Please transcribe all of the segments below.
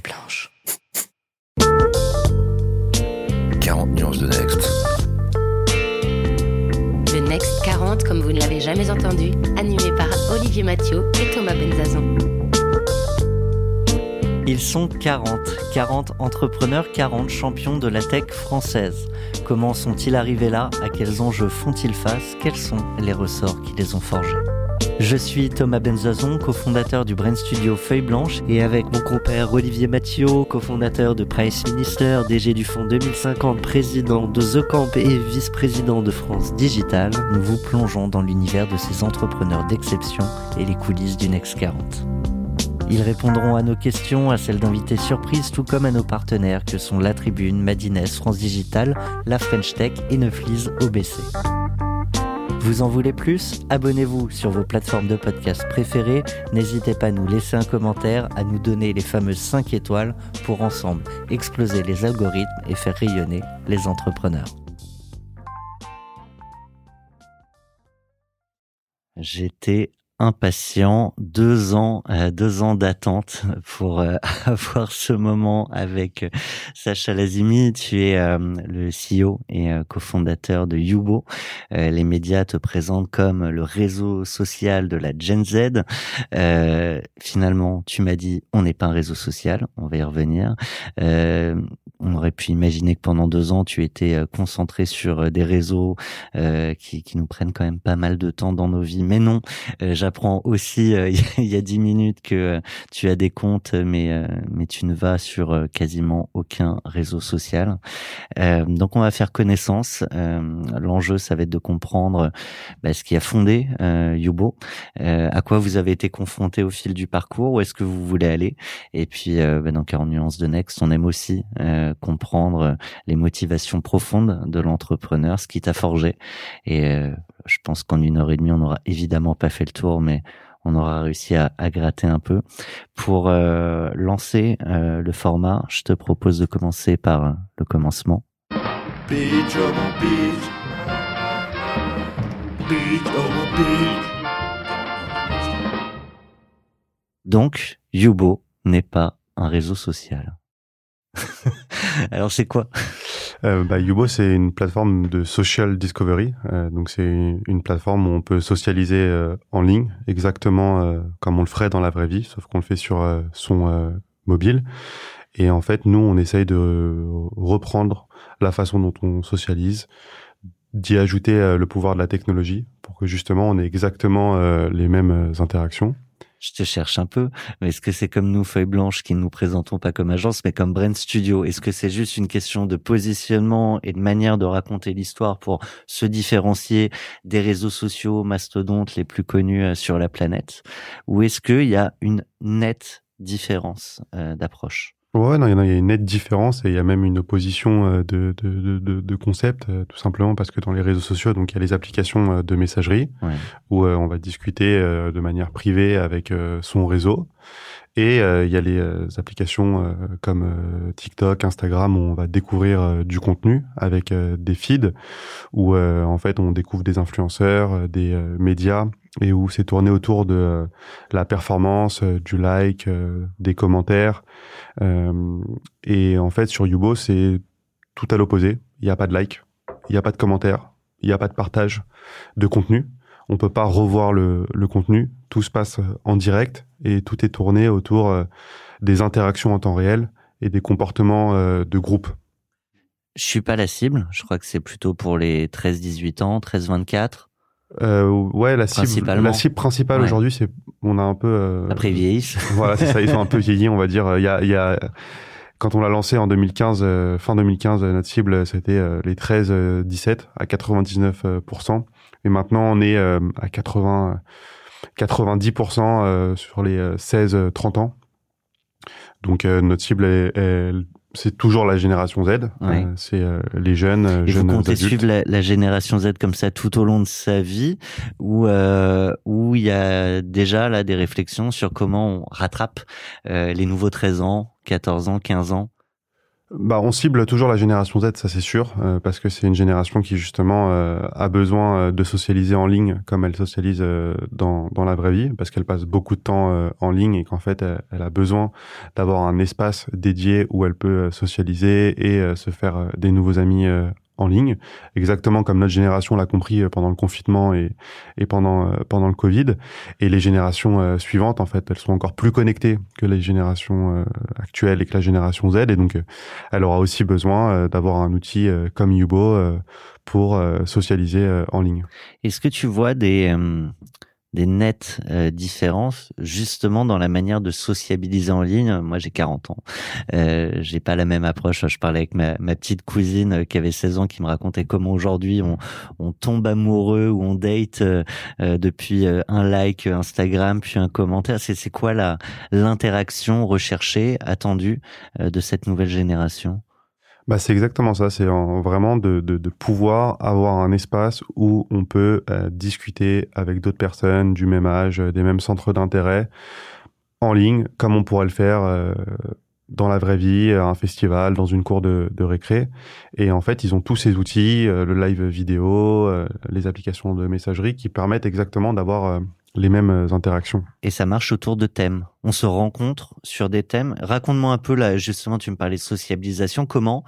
blanche. 40 nuances de Next. Le Next 40, comme vous ne l'avez jamais entendu, animé par Olivier Mathieu et Thomas Benzazon. Ils sont 40 entrepreneurs, 40 champions de la tech française. Comment sont-ils arrivés là? À quels enjeux font-ils face? Quels sont les ressorts qui les ont forgés? Je suis Thomas Benzazon, cofondateur du Brain Studio Feuille Blanche, et avec mon compère Olivier Mathieu, cofondateur de Price Minister, DG du Fonds 2050, président de The Camp et vice-président de France Digital, nous vous plongeons dans l'univers de ces entrepreneurs d'exception et les coulisses du Next 40. Ils répondront à nos questions, à celles d'invités surprises, tout comme à nos partenaires que sont La Tribune, Madines, France Digital, La French Tech et Neuflis OBC. Vous en voulez plus? Abonnez-vous sur vos plateformes de podcast préférées. N'hésitez pas à nous laisser un commentaire, à nous donner les fameuses 5 étoiles pour ensemble exploser les algorithmes et faire rayonner les entrepreneurs. J'étais impatient, 2 ans d'attente pour avoir ce moment avec Sacha Lazimi. Tu es le CEO et cofondateur de Youbo. Les médias te présentent comme le réseau social de la Gen Z. Finalement, tu m'as dit, on n'est pas un réseau social, on va y revenir. On aurait pu imaginer que pendant 2 ans, tu étais concentré sur des réseaux qui nous prennent quand même pas mal de temps dans nos vies. Mais non, j'apprends aussi il y a 10 minutes que tu as des comptes, mais tu ne vas sur quasiment aucun réseau social. Donc on va faire connaissance. L'enjeu, ça va être de comprendre ce qui a fondé Youbo, à quoi vous avez été confronté au fil du parcours, où est-ce que vous voulez aller. Et puis dans 40 nuances de Next, on aime aussi comprendre les motivations profondes de l'entrepreneur, ce qui t'a forgé. Et je pense qu'en 1h30, on n'aura évidemment pas fait le tour, mais on aura réussi à gratter un peu. Pour lancer le format, je te propose de commencer par le commencement. Beach, oh mon beach. Beach, oh mon beach. Donc, Youbo n'est pas un réseau social. Alors, c'est quoi? Youbo, c'est une plateforme de social discovery. Donc, c'est une plateforme où on peut socialiser en ligne, exactement comme on le ferait dans la vraie vie, sauf qu'on le fait sur son mobile. Et en fait, nous, on essaye de reprendre la façon dont on socialise, d'y ajouter le pouvoir de la technologie pour que justement, on ait exactement les mêmes interactions. Je te cherche un peu, mais est-ce que c'est comme nous, Feuille Blanche, qui ne nous présentons pas comme agence, mais comme Brain Studio? Est-ce que c'est juste une question de positionnement et de manière de raconter l'histoire pour se différencier des réseaux sociaux mastodontes les plus connus sur la planète? Ou est-ce qu'il y a une nette différence d'approche? Ouais, non, il y a une nette différence et il y a même une opposition de concepts, tout simplement parce que dans les réseaux sociaux, donc il y a les applications de messagerie où on va discuter de manière privée avec son réseau. Et il y a les applications comme TikTok, Instagram où on va découvrir du contenu avec des feeds où en fait on découvre des influenceurs, des médias et où c'est tourné autour de la performance, du like, des commentaires. Et en fait sur Youbo c'est tout à l'opposé. Il n'y a pas de like, il n'y a pas de commentaires, il n'y a pas de partage de contenu. On peut pas revoir le contenu. Tout se passe en direct et tout est tourné autour des interactions en temps réel et des comportements de groupe. Je suis pas la cible. Je crois que c'est plutôt pour les 13-18 ans, 13-24. Ouais, la cible principale aujourd'hui, c'est on a un peu. Après ils vieillissent. Voilà, c'est ça. Ils sont un peu vieillis, on va dire. Il y a quand on l'a lancé en 2015, fin 2015, notre cible c'était les 13-17 à 99%. Et maintenant, on est à 90% sur les 16-30 ans. Donc, notre cible, c'est toujours la génération Z. Ouais. C'est les jeunes adultes. Et vous comptez suivre la génération Z comme ça tout au long de sa vie, où il y a déjà là des réflexions sur comment on rattrape les nouveaux 13 ans, 14 ans, 15 ans? On cible toujours la génération Z, ça c'est sûr, parce que c'est une génération qui justement a besoin de socialiser en ligne comme elle socialise dans la vraie vie, parce qu'elle passe beaucoup de temps en ligne et qu'en fait elle a besoin d'avoir un espace dédié où elle peut socialiser et se faire des nouveaux amis en ligne, exactement comme notre génération l'a compris pendant le confinement et pendant le Covid. Et les générations suivantes, en fait, elles sont encore plus connectées que les générations actuelles et que la génération Z. Et donc, elle aura aussi besoin d'avoir un outil comme Yubo pour socialiser en ligne. Est-ce que tu vois des nettes différences justement dans la manière de sociabiliser en ligne? Moi, j'ai 40 ans. J'ai pas la même approche. Je parlais avec ma petite cousine qui avait 16 ans qui me racontait comment aujourd'hui on tombe amoureux ou on date depuis un like Instagram puis un commentaire. C'est quoi l'interaction recherchée, attendue de cette nouvelle génération? C'est exactement ça, c'est vraiment de pouvoir avoir un espace où on peut discuter avec d'autres personnes du même âge, des mêmes centres d'intérêt, en ligne, comme on pourrait le faire dans la vraie vie, à un festival, dans une cour de récré. Et en fait, ils ont tous ces outils, le live vidéo, les applications de messagerie qui permettent exactement d'avoir les mêmes interactions. Et ça marche autour de thèmes. On se rencontre sur des thèmes. Raconte-moi un peu, là, justement, tu me parlais de sociabilisation. Comment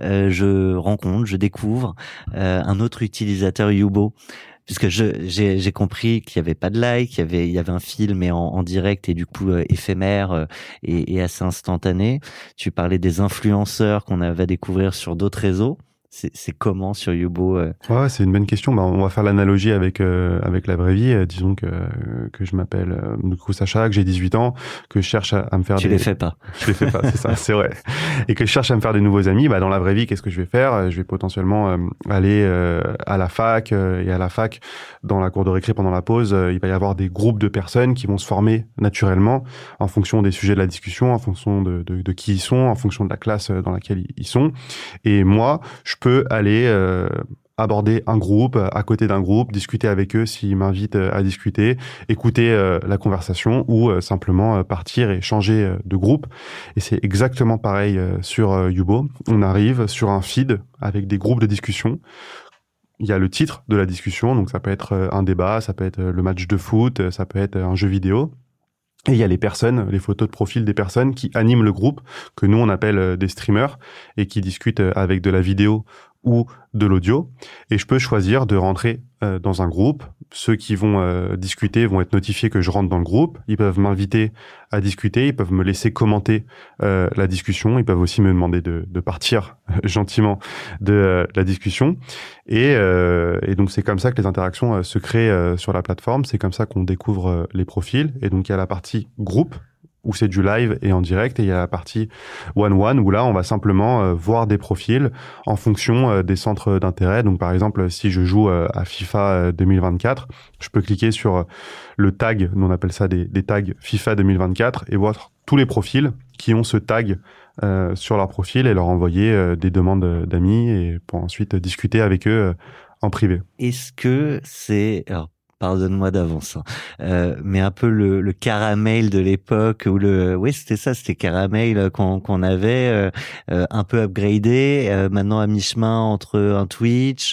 je découvre un autre utilisateur Yubo? Puisque j'ai compris qu'il y avait pas de like, il y avait un film et en direct et du coup éphémère et assez instantané. Tu parlais des influenceurs qu'on va découvrir sur d'autres réseaux. C'est comment sur Yubo? Ouais, c'est une bonne question. On va faire l'analogie avec la vraie vie. Disons que je m'appelle du coup Sacha, que j'ai 18 ans, que je cherche à me faire Tu les fais pas. Je les fais pas, c'est ça, c'est vrai. Et que je cherche à me faire des nouveaux amis. Dans la vraie vie, qu'est-ce que je vais faire? Je vais potentiellement aller à la fac et à la fac, dans la cour de récré pendant la pause, il va y avoir des groupes de personnes qui vont se former naturellement en fonction des sujets de la discussion, en fonction de qui ils sont, en fonction de la classe dans laquelle ils sont. Et moi, je peux aller aborder un groupe, à côté d'un groupe, discuter avec eux s'ils m'invitent à discuter, écouter la conversation ou simplement partir et changer de groupe. Et c'est exactement pareil sur Yubo. On arrive sur un feed avec des groupes de discussion. Il y a le titre de la discussion, donc ça peut être un débat, ça peut être le match de foot, ça peut être un jeu vidéo. Et il y a les personnes, les photos de profil des personnes qui animent le groupe, que nous on appelle des streamers, et qui discutent avec de la vidéo ou de l'audio. Et je peux choisir de rentrer dans un groupe. Ceux qui vont discuter vont être notifiés que je rentre dans le groupe. Ils peuvent m'inviter à discuter, ils peuvent me laisser commenter la discussion. Ils peuvent aussi me demander de partir gentiment de la discussion. Et donc c'est comme ça que les interactions se créent sur la plateforme. C'est comme ça qu'on découvre les profils. Et donc il y a la partie groupe, où c'est du live et en direct, et il y a la partie one-one, où là, on va simplement voir des profils en fonction des centres d'intérêt. Donc, par exemple, si je joue à FIFA 2024, je peux cliquer sur le tag, nous on appelle ça des tags FIFA 2024, et voir tous les profils qui ont ce tag sur leur profil et leur envoyer des demandes d'amis et pour ensuite discuter avec eux en privé. Est-ce que c'est... Alors, pardonne-moi d'avance, mais un peu le caramel de l'époque où oui, c'était ça, c'était caramel qu'on avait un peu upgradé, maintenant à mi-chemin entre un Twitch,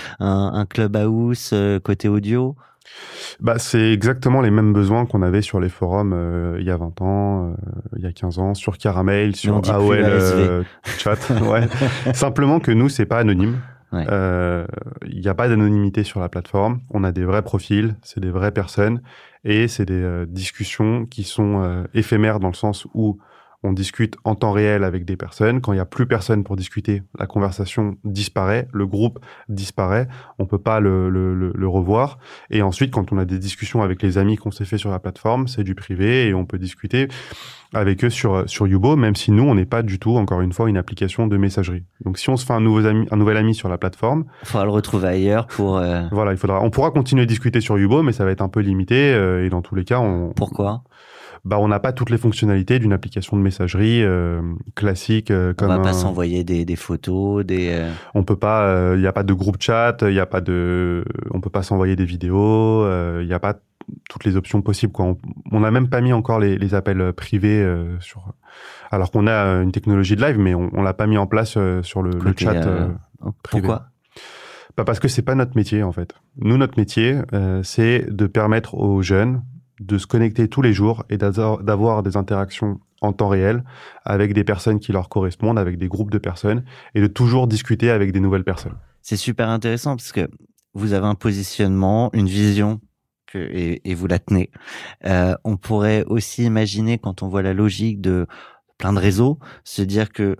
un Clubhouse côté audio. C'est exactement les mêmes besoins qu'on avait sur les forums il y a 20 ans, il y a 15 ans, sur Caramel, sur AOL Chat. Ouais. Simplement que nous, c'est pas anonyme. Ouais. Y a pas d'anonymité sur la plateforme. On a des vrais profils, c'est des vraies personnes et c'est des discussions qui sont éphémères dans le sens où on discute en temps réel avec des personnes. Quand il y a plus personne pour discuter, la conversation disparaît, le groupe disparaît, on peut pas le revoir. Et ensuite, quand on a des discussions avec les amis qu'on s'est fait sur la plateforme, c'est du privé et on peut discuter avec eux sur Yubo, même si nous, on n'est pas du tout, encore une fois, une application de messagerie. Donc, si on se fait un nouvel ami sur la plateforme... Il faudra le retrouver ailleurs pour... Voilà, on pourra continuer à discuter sur Yubo, mais ça va être un peu limité et dans tous les cas, Pourquoi ? On n'a pas toutes les fonctionnalités d'une application de messagerie classique. Comme on va pas s'envoyer des photos, On peut pas. Il y a pas de groupe chat. On peut pas s'envoyer des vidéos. Il y a pas toutes les options possibles, quoi. On n'a même pas mis encore les appels privés alors qu'on a une technologie de live, mais on l'a pas mis en place sur le chat privé. Pourquoi? Parce que c'est pas notre métier, en fait. Nous, notre métier, c'est de permettre aux jeunes de se connecter tous les jours et d'avoir des interactions en temps réel avec des personnes qui leur correspondent, avec des groupes de personnes, et de toujours discuter avec des nouvelles personnes. C'est super intéressant parce que vous avez un positionnement, une vision et vous la tenez. On pourrait aussi imaginer, quand on voit la logique de plein de réseaux, se dire que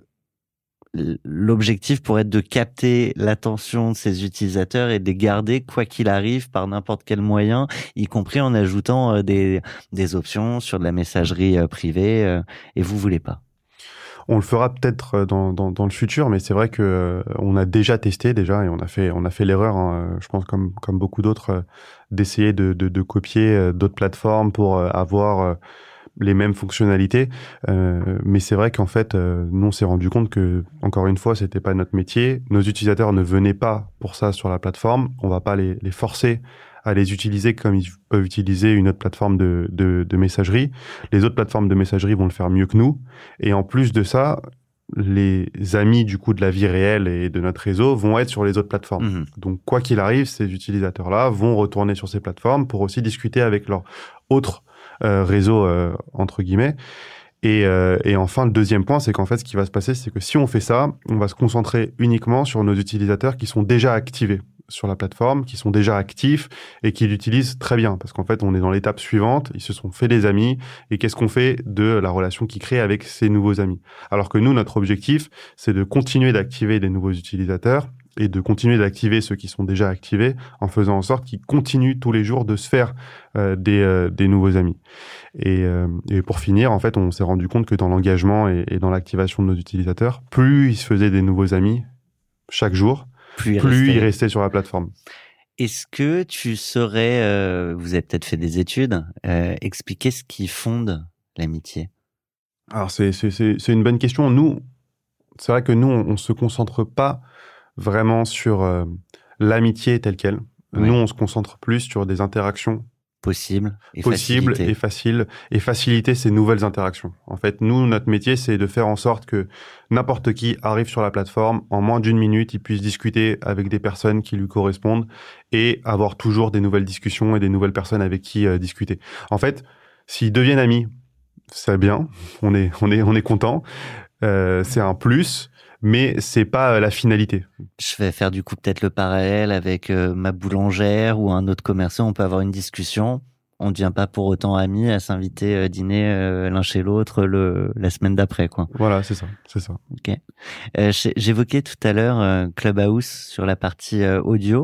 l'objectif pourrait être de capter l'attention de ces utilisateurs et de les garder quoi qu'il arrive par n'importe quel moyen, y compris en ajoutant des options sur de la messagerie privée, et vous voulez pas. On le fera peut-être dans le futur, mais c'est vrai que on a déjà testé et on a fait l'erreur, hein, je pense comme beaucoup d'autres, d'essayer de copier d'autres plateformes pour avoir les mêmes fonctionnalités, mais c'est vrai qu'en fait, nous on s'est rendu compte que, encore une fois, c'était pas notre métier. Nos utilisateurs ne venaient pas pour ça sur la plateforme. On va pas les forcer à les utiliser comme ils peuvent utiliser une autre plateforme de messagerie. Les autres plateformes de messagerie vont le faire mieux que nous. Et en plus de ça, les amis du coup de la vie réelle et de notre réseau vont être sur les autres plateformes. Mmh. Donc quoi qu'il arrive, ces utilisateurs-là vont retourner sur ces plateformes pour aussi discuter avec leurs autres réseaux entre guillemets. Et enfin, le deuxième point, c'est qu'en fait, ce qui va se passer, c'est que si on fait ça, on va se concentrer uniquement sur nos utilisateurs qui sont déjà activés sur la plateforme, qui sont déjà actifs et qui l'utilisent très bien. Parce qu'en fait, on est dans l'étape suivante, ils se sont fait des amis, et qu'est-ce qu'on fait de la relation qu'ils créent avec ces nouveaux amis? Alors que nous, notre objectif, c'est de continuer d'activer des nouveaux utilisateurs et de continuer d'activer ceux qui sont déjà activés en faisant en sorte qu'ils continuent tous les jours de se faire des nouveaux amis. Et pour finir, en fait, on s'est rendu compte que dans l'engagement et dans l'activation de nos utilisateurs, plus ils se faisaient des nouveaux amis chaque jour, plus ils restaient sur la plateforme. Est-ce que tu saurais, vous avez peut-être fait des études, expliquer ce qui fonde l'amitié? Alors c'est une bonne question. Nous, c'est vrai que nous, on se concentre pas vraiment sur l'amitié telle quelle. Oui. Nous, on se concentre plus sur des interactions possibles et faciles et faciliter ces nouvelles interactions. En fait, nous, notre métier, c'est de faire en sorte que n'importe qui arrive sur la plateforme, en moins d'1 minute, il puisse discuter avec des personnes qui lui correspondent et avoir toujours des nouvelles discussions et des nouvelles personnes avec qui discuter. En fait, s'ils deviennent amis, c'est bien, on est content, c'est un plus, mais c'est pas la finalité. Je vais faire du coup peut-être le parallèle avec ma boulangère ou un autre commerçant. On peut avoir une discussion. On ne devient pas pour autant amis à s'inviter dîner l'un chez l'autre la semaine d'après, quoi. Voilà, c'est ça. Ok. J'évoquais tout à l'heure Clubhouse sur la partie audio.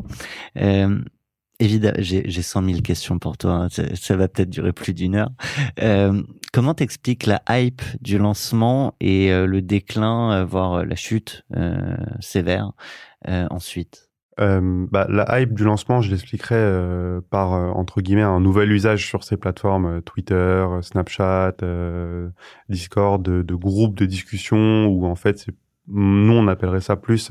Évidemment, j'ai 100 000 questions pour toi. Hein. Ça va peut-être durer plus d'1 heure. Comment t'expliques la hype du lancement et le déclin, voire la chute sévère ensuite? La hype du lancement, je l'expliquerai par, entre guillemets, un nouvel usage sur ces plateformes, Twitter, Snapchat, Discord, de groupes de discussion où en fait, nous, on appellerait ça plus,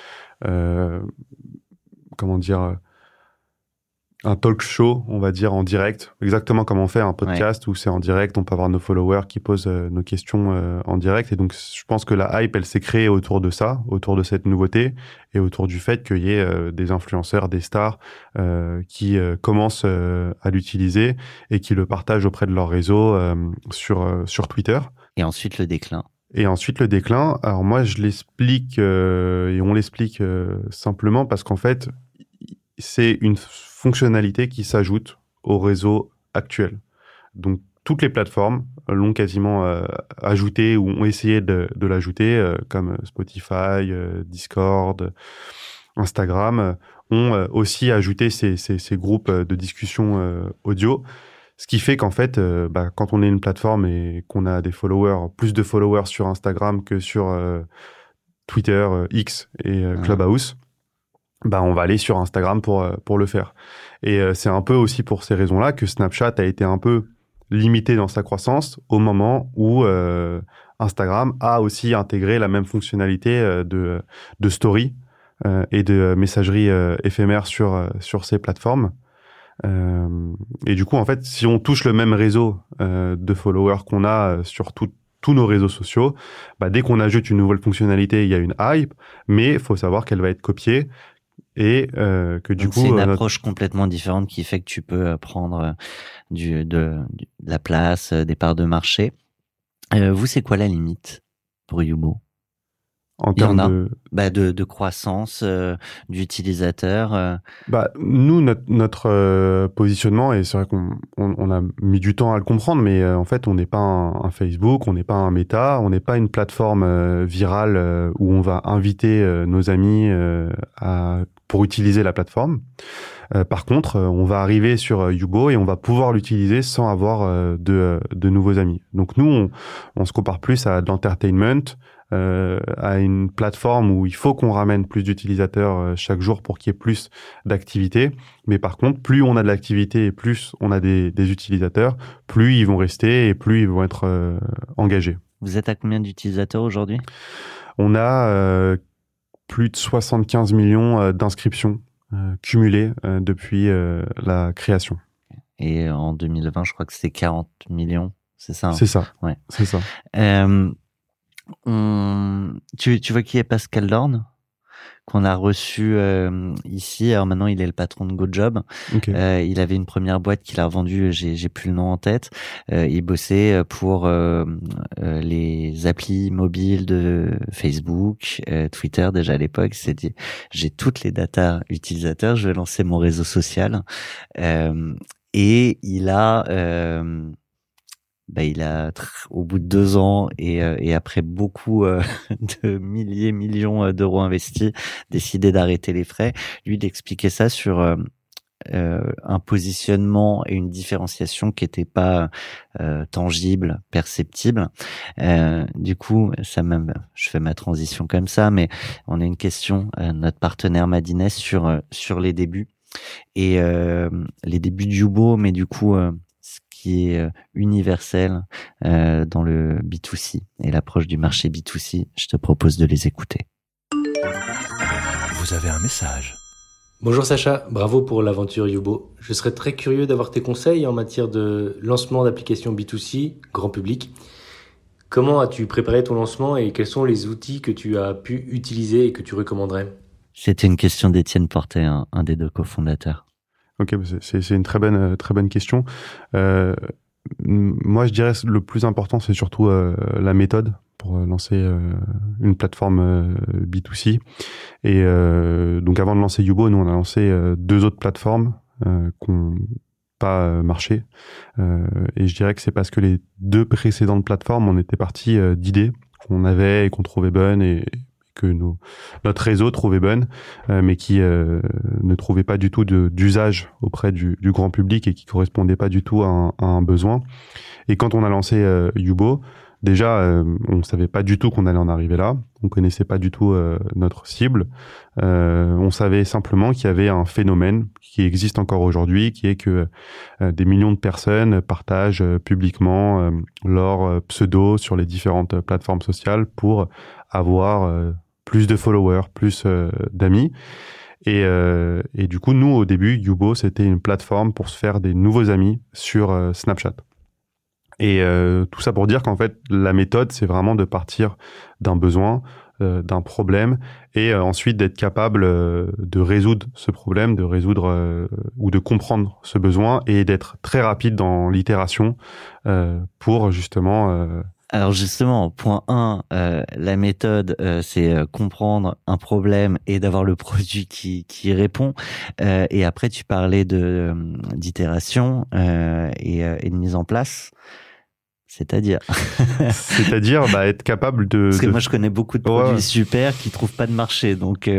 comment dire, un talk show, on va dire, en direct, exactement comme on fait un podcast où c'est en direct, on peut avoir nos followers qui posent nos questions en direct. Et donc, je pense que la hype, elle s'est créée autour de ça, autour de cette nouveauté et autour du fait qu'il y ait des influenceurs, des stars qui commencent à l'utiliser et qui le partagent auprès de leur réseau sur Twitter. Et ensuite, le déclin. Alors moi, je l'explique et on l'explique simplement parce qu'en fait, c'est une fonctionnalité qui s'ajoute au réseau actuel. Donc, toutes les plateformes l'ont quasiment ajouté ou ont essayé de l'ajouter, comme Spotify, Discord, Instagram, ont aussi ajouté ces groupes de discussion audio. Ce qui fait qu'en fait, quand on est une plateforme et qu'on a des followers, plus de followers sur Instagram que sur Twitter, X et Clubhouse, on va aller sur Instagram pour le faire. Et c'est un peu aussi pour ces raisons-là que Snapchat a été un peu limité dans sa croissance au moment où Instagram a aussi intégré la même fonctionnalité de story et de messagerie éphémère sur ces plateformes. Et du coup, en fait, si on touche le même réseau de followers qu'on a sur tous nos réseaux sociaux, dès qu'on ajoute une nouvelle fonctionnalité, il y a une hype, mais il faut savoir qu'elle va être copiée et que du Donc coup... c'est une approche complètement différente qui fait que tu peux prendre de la place, des parts de marché. Vous, c'est quoi la limite pour Yubo? En termes de croissance d'utilisateurs. Nous, notre positionnement, et c'est vrai qu'on a mis du temps à le comprendre, mais en fait, on n'est pas un Facebook, on n'est pas un Meta, on n'est pas une plateforme virale où on va inviter nos amis pour utiliser la plateforme. Par contre, on va arriver sur Yubo et on va pouvoir l'utiliser sans avoir de nouveaux amis. Donc nous, on se compare plus à de l'entertainment, à une plateforme où il faut qu'on ramène plus d'utilisateurs chaque jour pour qu'il y ait plus d'activité. Mais par contre, plus on a de l'activité et plus on a des utilisateurs, plus ils vont rester et plus ils vont être engagés. Vous êtes à combien d'utilisateurs aujourd'hui? On a plus de 75 millions d'inscriptions cumulées depuis la création. Et en 2020, je crois que c'était 40 millions, c'est ça? C'est ça, ouais. C'est ça. Tu vois qui est Pascal Dorn, qu'on a reçu ici. Alors maintenant, il est le patron de GoJob. Okay. Il avait une première boîte qu'il a revendue, j'ai plus le nom en tête. Il bossait pour les applis mobiles de Facebook, Twitter déjà à l'époque. Il s'est dit, j'ai toutes les datas utilisateurs, je vais lancer mon réseau social. Et il a... au bout de 2 ans et après beaucoup de millions d'euros investis, décidé d'arrêter les frais. Lui, d'expliquer ça sur un positionnement et une différenciation qui n'était pas tangible, perceptible. Du coup, je fais ma transition comme ça, mais on a une question, notre partenaire Madines sur les débuts et les débuts de Yubo, mais du coup qui est universel dans le B2C et l'approche du marché B2C. Je te propose de les écouter. Vous avez un message. Bonjour Sacha, bravo pour l'aventure Yubo. Je serais très curieux d'avoir tes conseils en matière de lancement d'applications B2C, grand public. Comment as-tu préparé ton lancement et quels sont les outils que tu as pu utiliser et que tu recommanderais? C'était une question d'Étienne Portet, un des 2 cofondateurs. Ok, c'est une très bonne question. Moi, je dirais le plus important, c'est surtout la méthode pour lancer une plateforme B2C. Et donc, avant de lancer Yubo, nous, on a lancé 2 autres plateformes qui n'ont pas marché. Et je dirais que c'est parce que les 2 précédentes plateformes, on était parti d'idées qu'on avait et qu'on trouvait bonnes et que notre réseau trouvait bonne, mais qui ne trouvait pas du tout d'usage auprès du grand public et qui correspondait pas du tout à un besoin. Et quand on a lancé Yubo, déjà, on savait pas du tout qu'on allait en arriver là. On connaissait pas du tout notre cible. On savait simplement qu'il y avait un phénomène qui existe encore aujourd'hui, qui est que des millions de personnes partagent publiquement leur pseudo sur les différentes plateformes sociales pour avoir plus de followers, plus d'amis. Et du coup, nous, au début, Yubo, c'était une plateforme pour se faire des nouveaux amis sur Snapchat. Et tout ça pour dire qu'en fait, la méthode, c'est vraiment de partir d'un besoin, d'un problème, et ensuite d'être capable de résoudre ce problème, de résoudre ou de comprendre ce besoin, et d'être très rapide dans l'itération pour justement... Alors justement, point 1, la méthode, c'est comprendre un problème et d'avoir le produit qui répond. Et après, tu parlais d'itération et de mise en place. C'est-à-dire être capable de... Parce que moi, je connais beaucoup de produits super qui trouvent pas de marché, donc...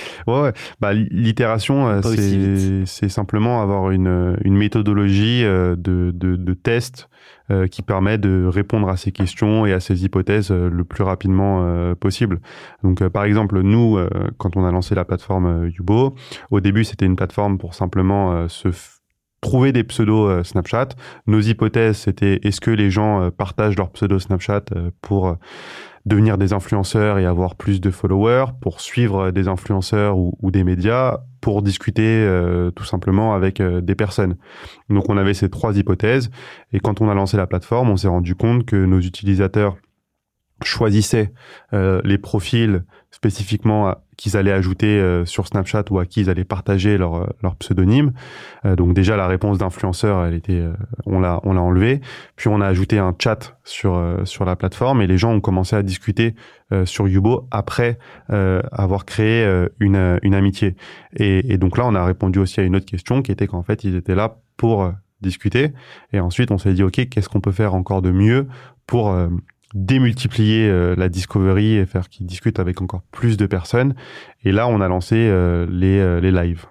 l'itération, c'est simplement avoir une méthodologie de test qui permet de répondre à ces questions et à ces hypothèses le plus rapidement possible. Donc, par exemple, nous, quand on a lancé la plateforme Yubo, au début, c'était une plateforme pour simplement trouver des pseudos Snapchat. Nos hypothèses, c'était est-ce que les gens partagent leur pseudo Snapchat pour devenir des influenceurs et avoir plus de followers, pour suivre des influenceurs ou des médias, pour discuter tout simplement avec des personnes. Donc on avait ces 3 hypothèses, et quand on a lancé la plateforme, on s'est rendu compte que nos utilisateurs choisissaient les profils spécifiquement qu'ils allaient ajouter sur Snapchat ou à qui ils allaient partager leur pseudonyme. Donc déjà la réponse d'influenceur, elle était, on l'a enlevée. Puis on a ajouté un chat sur la plateforme, et les gens ont commencé à discuter sur Yubo après avoir créé une amitié. Et donc là on a répondu aussi à une autre question qui était qu'en fait ils étaient là pour discuter. Et ensuite on s'est dit ok, qu'est-ce qu'on peut faire encore de mieux pour démultiplier la discovery et faire qu'ils discutent avec encore plus de personnes. Et là, on a lancé les lives.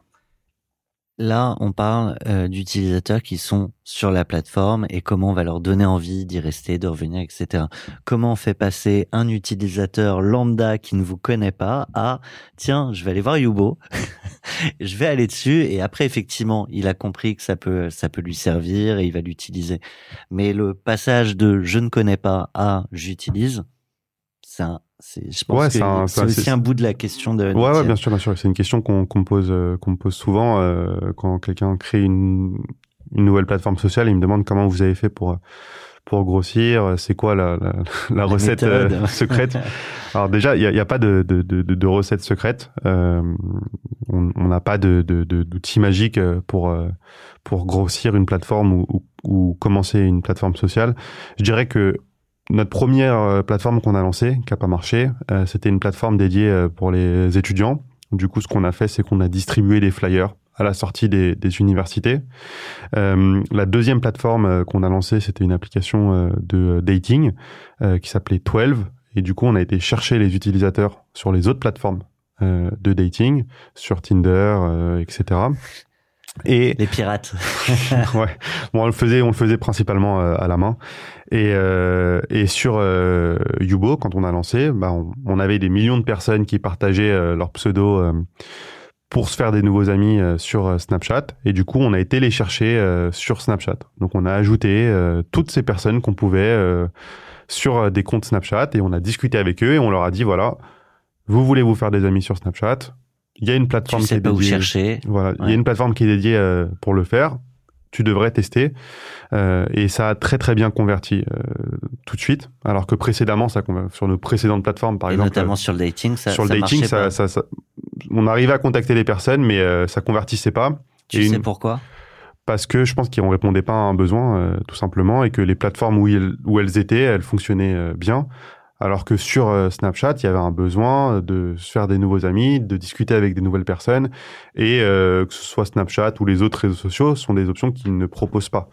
Là, on parle d'utilisateurs qui sont sur la plateforme et comment on va leur donner envie d'y rester, de revenir, etc. Comment on fait passer un utilisateur lambda qui ne vous connaît pas à « Tiens, je vais aller voir Yubo, je vais aller dessus » et après, effectivement, il a compris que ça peut lui servir et il va l'utiliser. Mais le passage de « je ne connais pas » à « j'utilise », je pense que c'est aussi un bout de la question de... Ouais, bien sûr. C'est une question qu'on me pose souvent quand quelqu'un crée une nouvelle plateforme sociale. Il me demande comment vous avez fait pour grossir. C'est quoi la recette secrète? Alors déjà, il y a pas de recette secrète. On n'a pas d'outil magique pour grossir une plateforme ou commencer une plateforme sociale. Je dirais que notre première plateforme qu'on a lancée, qui n'a pas marché, c'était une plateforme dédiée pour les étudiants. Du coup, ce qu'on a fait, c'est qu'on a distribué des flyers à la sortie des universités. La deuxième plateforme qu'on a lancée, c'était une application de dating qui s'appelait 12. Et du coup, on a été chercher les utilisateurs sur les autres plateformes de dating, sur Tinder, etc. Et les pirates. Ouais. Bon, on le faisait principalement à la main. Et sur Yubo, quand on a lancé, on avait des millions de personnes qui partageaient leur pseudo pour se faire des nouveaux amis sur Snapchat. Et du coup, on a été les chercher sur Snapchat. Donc, on a ajouté toutes ces personnes qu'on pouvait sur des comptes Snapchat, et on a discuté avec eux et on leur a dit voilà, vous voulez vous faire des amis sur Snapchat, il y a une plateforme qui est dédiée. Tu sais pas où chercher. Voilà, il y a une plateforme qui est dédiée pour le faire. Tu devrais tester. Et ça a très très bien converti tout de suite. Alors que précédemment, sur nos précédentes plateformes, par exemple. Notamment sur le dating, ça dating, marchait pas. On arrivait à contacter les personnes, mais ça convertissait pas. Tu sais pourquoi? Parce que je pense qu'ils ne répondaient pas à un besoin, tout simplement, et que les plateformes où elles étaient, elles fonctionnaient bien. Alors que sur Snapchat, il y avait un besoin de se faire des nouveaux amis, de discuter avec des nouvelles personnes, et que ce soit Snapchat ou les autres réseaux sociaux, sont des options qu'ils ne proposent pas.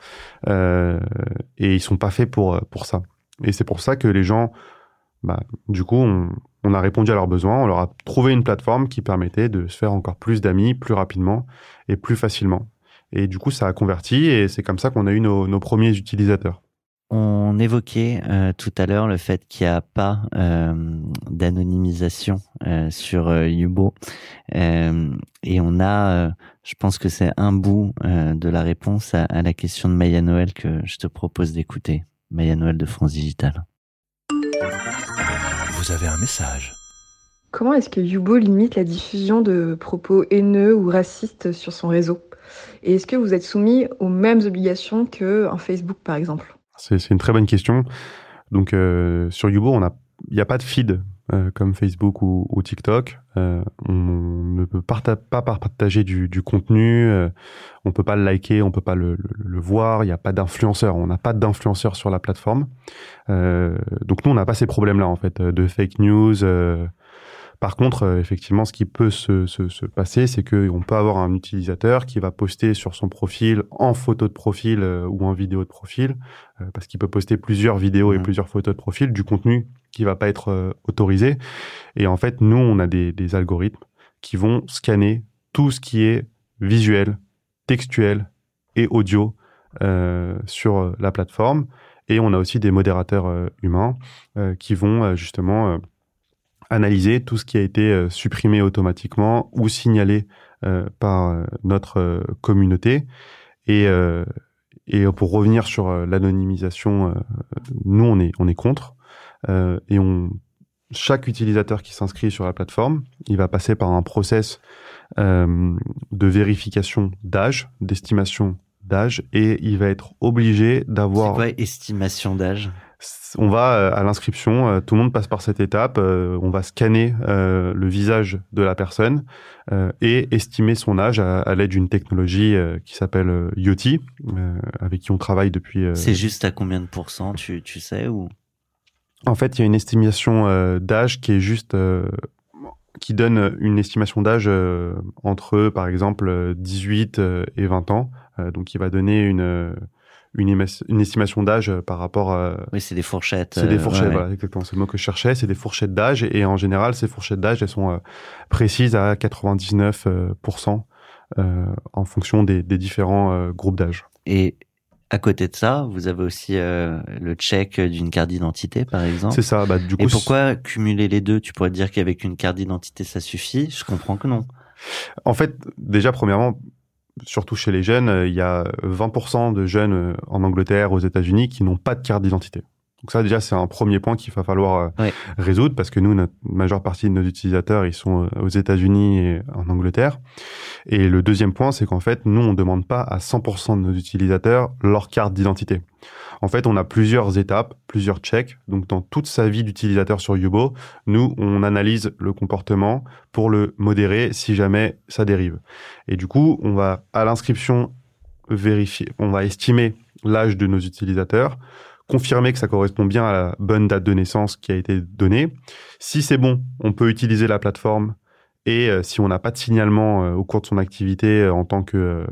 Et ils sont pas faits pour ça. Et c'est pour ça que les gens, du coup, on a répondu à leurs besoins, on leur a trouvé une plateforme qui permettait de se faire encore plus d'amis, plus rapidement et plus facilement. Et du coup, ça a converti, et c'est comme ça qu'on a eu nos premiers utilisateurs. On évoquait tout à l'heure le fait qu'il n'y a pas d'anonymisation sur Yubo. Et on a, je pense que c'est un bout de la réponse à la question de Maya Noël que je te propose d'écouter. Maya Noël de France Digital. Vous avez un message. Comment est-ce que Yubo limite la diffusion de propos haineux ou racistes sur son réseau? Et est-ce que vous êtes soumis aux mêmes obligations qu'un Facebook, par exemple? C'est une très bonne question. Donc, sur Yubo, il n'y a pas de feed comme Facebook ou TikTok. On ne peut pas partager du contenu. On peut pas le liker, on peut pas le voir. Il n'y a pas d'influenceurs. On n'a pas d'influenceurs sur la plateforme. Donc, nous, on n'a pas ces problèmes-là, en fait, de fake news. Par contre, effectivement, ce qui peut se passer, c'est qu'on peut avoir un utilisateur qui va poster sur son profil en photo de profil ou en vidéo de profil, parce qu'il peut poster plusieurs vidéos et plusieurs photos de profil, du contenu qui va pas être autorisé. Et en fait, nous, on a des algorithmes qui vont scanner tout ce qui est visuel, textuel et audio sur la plateforme. Et on a aussi des modérateurs humains qui vont justement analyser tout ce qui a été supprimé automatiquement ou signalé par notre communauté. Et pour revenir sur l'anonymisation, nous on est contre. Et chaque utilisateur qui s'inscrit sur la plateforme, il va passer par un process de vérification d'âge, d'estimation d'âge, et il va être obligé d'avoir... C'est quoi estimation d'âge ? On va à l'inscription, tout le monde passe par cette étape, on va scanner le visage de la personne et estimer son âge à l'aide d'une technologie qui s'appelle Yoti, avec qui on travaille depuis... C'est juste à combien de pourcents, tu sais ou... En fait, il y a une estimation d'âge qui est juste... qui donne une estimation d'âge entre, par exemple, 18 et 20 ans. Donc, il va donner une estimation d'âge par rapport à... Oui, c'est des fourchettes. C'est des fourchettes, ouais. voilà, exactement. C'est le mot que je cherchais. C'est des fourchettes d'âge. Et en général, ces fourchettes d'âge, elles sont précises à 99% en fonction des différents groupes d'âge. Et à côté de ça, vous avez aussi le check d'une carte d'identité, par exemple. C'est ça. Bah, du coup, et pourquoi cumuler les deux ? Tu pourrais dire qu'avec une carte d'identité, ça suffit. Je comprends que non. En fait, déjà, premièrement, surtout chez les jeunes, il y a 20% de jeunes en Angleterre, aux États-Unis, qui n'ont pas de carte d'identité. Donc ça, déjà, c'est un premier point qu'il va falloir résoudre, parce que nous, notre majeure partie de nos utilisateurs, ils sont aux États-Unis et en Angleterre. Et le deuxième point, c'est qu'en fait, nous, on ne demande pas à 100% de nos utilisateurs leur carte d'identité. En fait, on a plusieurs étapes, plusieurs checks. Donc, dans toute sa vie d'utilisateur sur Yubo, nous, on analyse le comportement pour le modérer si jamais ça dérive. Et du coup, on va, à l'inscription, vérifier, on va estimer l'âge de nos utilisateurs, confirmer que ça correspond bien à la bonne date de naissance qui a été donnée. Si c'est bon, on peut utiliser la plateforme et si on n'a pas de signalement au cours de son activité en tant que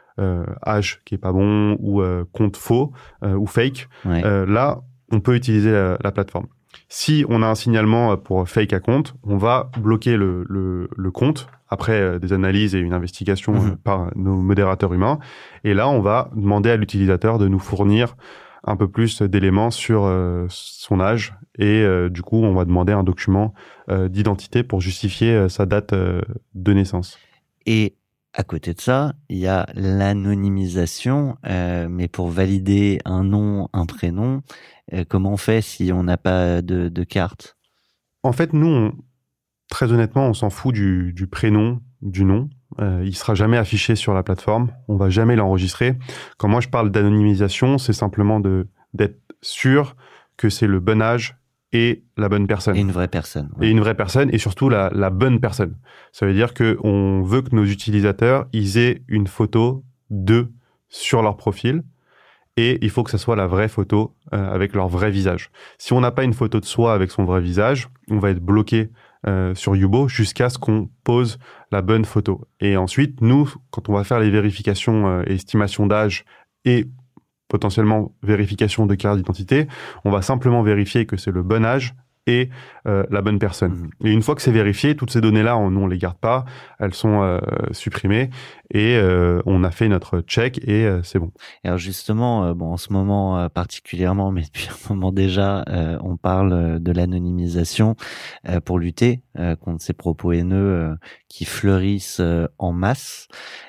âge qui est pas bon ou compte faux ou fake, là, on peut utiliser la plateforme. Si on a un signalement pour fake account, on va bloquer le compte après des analyses et une investigation par nos modérateurs humains. Et là, on va demander à l'utilisateur de nous fournir un peu plus d'éléments sur son âge et du coup, on va demander un document d'identité pour justifier sa date de naissance. Et à côté de ça, il y a l'anonymisation, mais pour valider un nom, un prénom, comment on fait si on n'a pas de carte ? En fait, nous, très honnêtement, on s'en fout du prénom, du nom. Il sera jamais affiché sur la plateforme. On va jamais l'enregistrer. Quand moi je parle d'anonymisation, c'est simplement d'être sûr que c'est le bon âge et la bonne personne. Et une vraie personne. Ouais. Et une vraie personne, et surtout la bonne personne. Ça veut dire que on veut que nos utilisateurs, ils aient une photo d'eux sur leur profil, et il faut que ça soit la vraie photo avec leur vrai visage. Si on n'a pas une photo de soi avec son vrai visage, on va être bloqué sur Yubo jusqu'à ce qu'on pose la bonne photo. Et ensuite, nous, quand on va faire les vérifications et estimations d'âge et potentiellement vérification de carte d'identité, on va simplement vérifier que c'est le bon âge et la bonne personne. Et une fois que c'est vérifié, toutes ces données-là, nous, on les garde pas, elles sont supprimées et on a fait notre check et c'est bon. Alors justement, en ce moment particulièrement, mais depuis un moment déjà, on parle de l'anonymisation pour lutter contre ces propos haineux qui fleurissent en masse.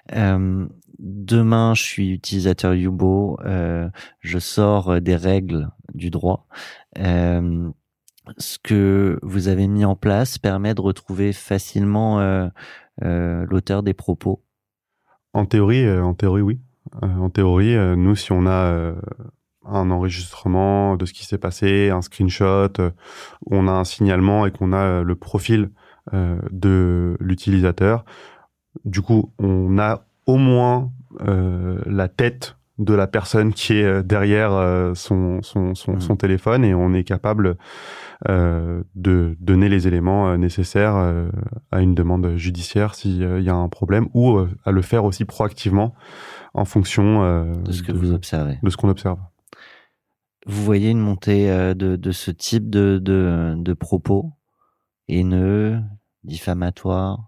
Demain, je suis utilisateur Yubo, je sors des règles du droit. Ce que vous avez mis en place permet de retrouver facilement l'auteur des propos. En théorie, oui. En théorie, nous, si on a un enregistrement de ce qui s'est passé, un screenshot, on a un signalement et qu'on a le profil de l'utilisateur, du coup, on a au moins la tête de la personne qui est derrière son téléphone et on est capable de donner les éléments nécessaires à une demande judiciaire s'il y a un problème ou à le faire aussi proactivement en fonction de ce que vous observez. De ce qu'on observe. Vous voyez une montée de ce type de propos haineux, diffamatoires?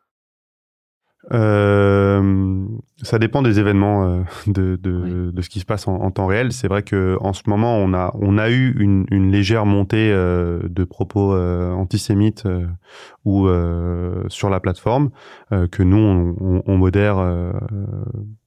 Ça dépend des événements de ce qui se passe en temps réel. C'est vrai que en ce moment on a eu une légère montée de propos antisémites ou sur la plateforme que nous on modère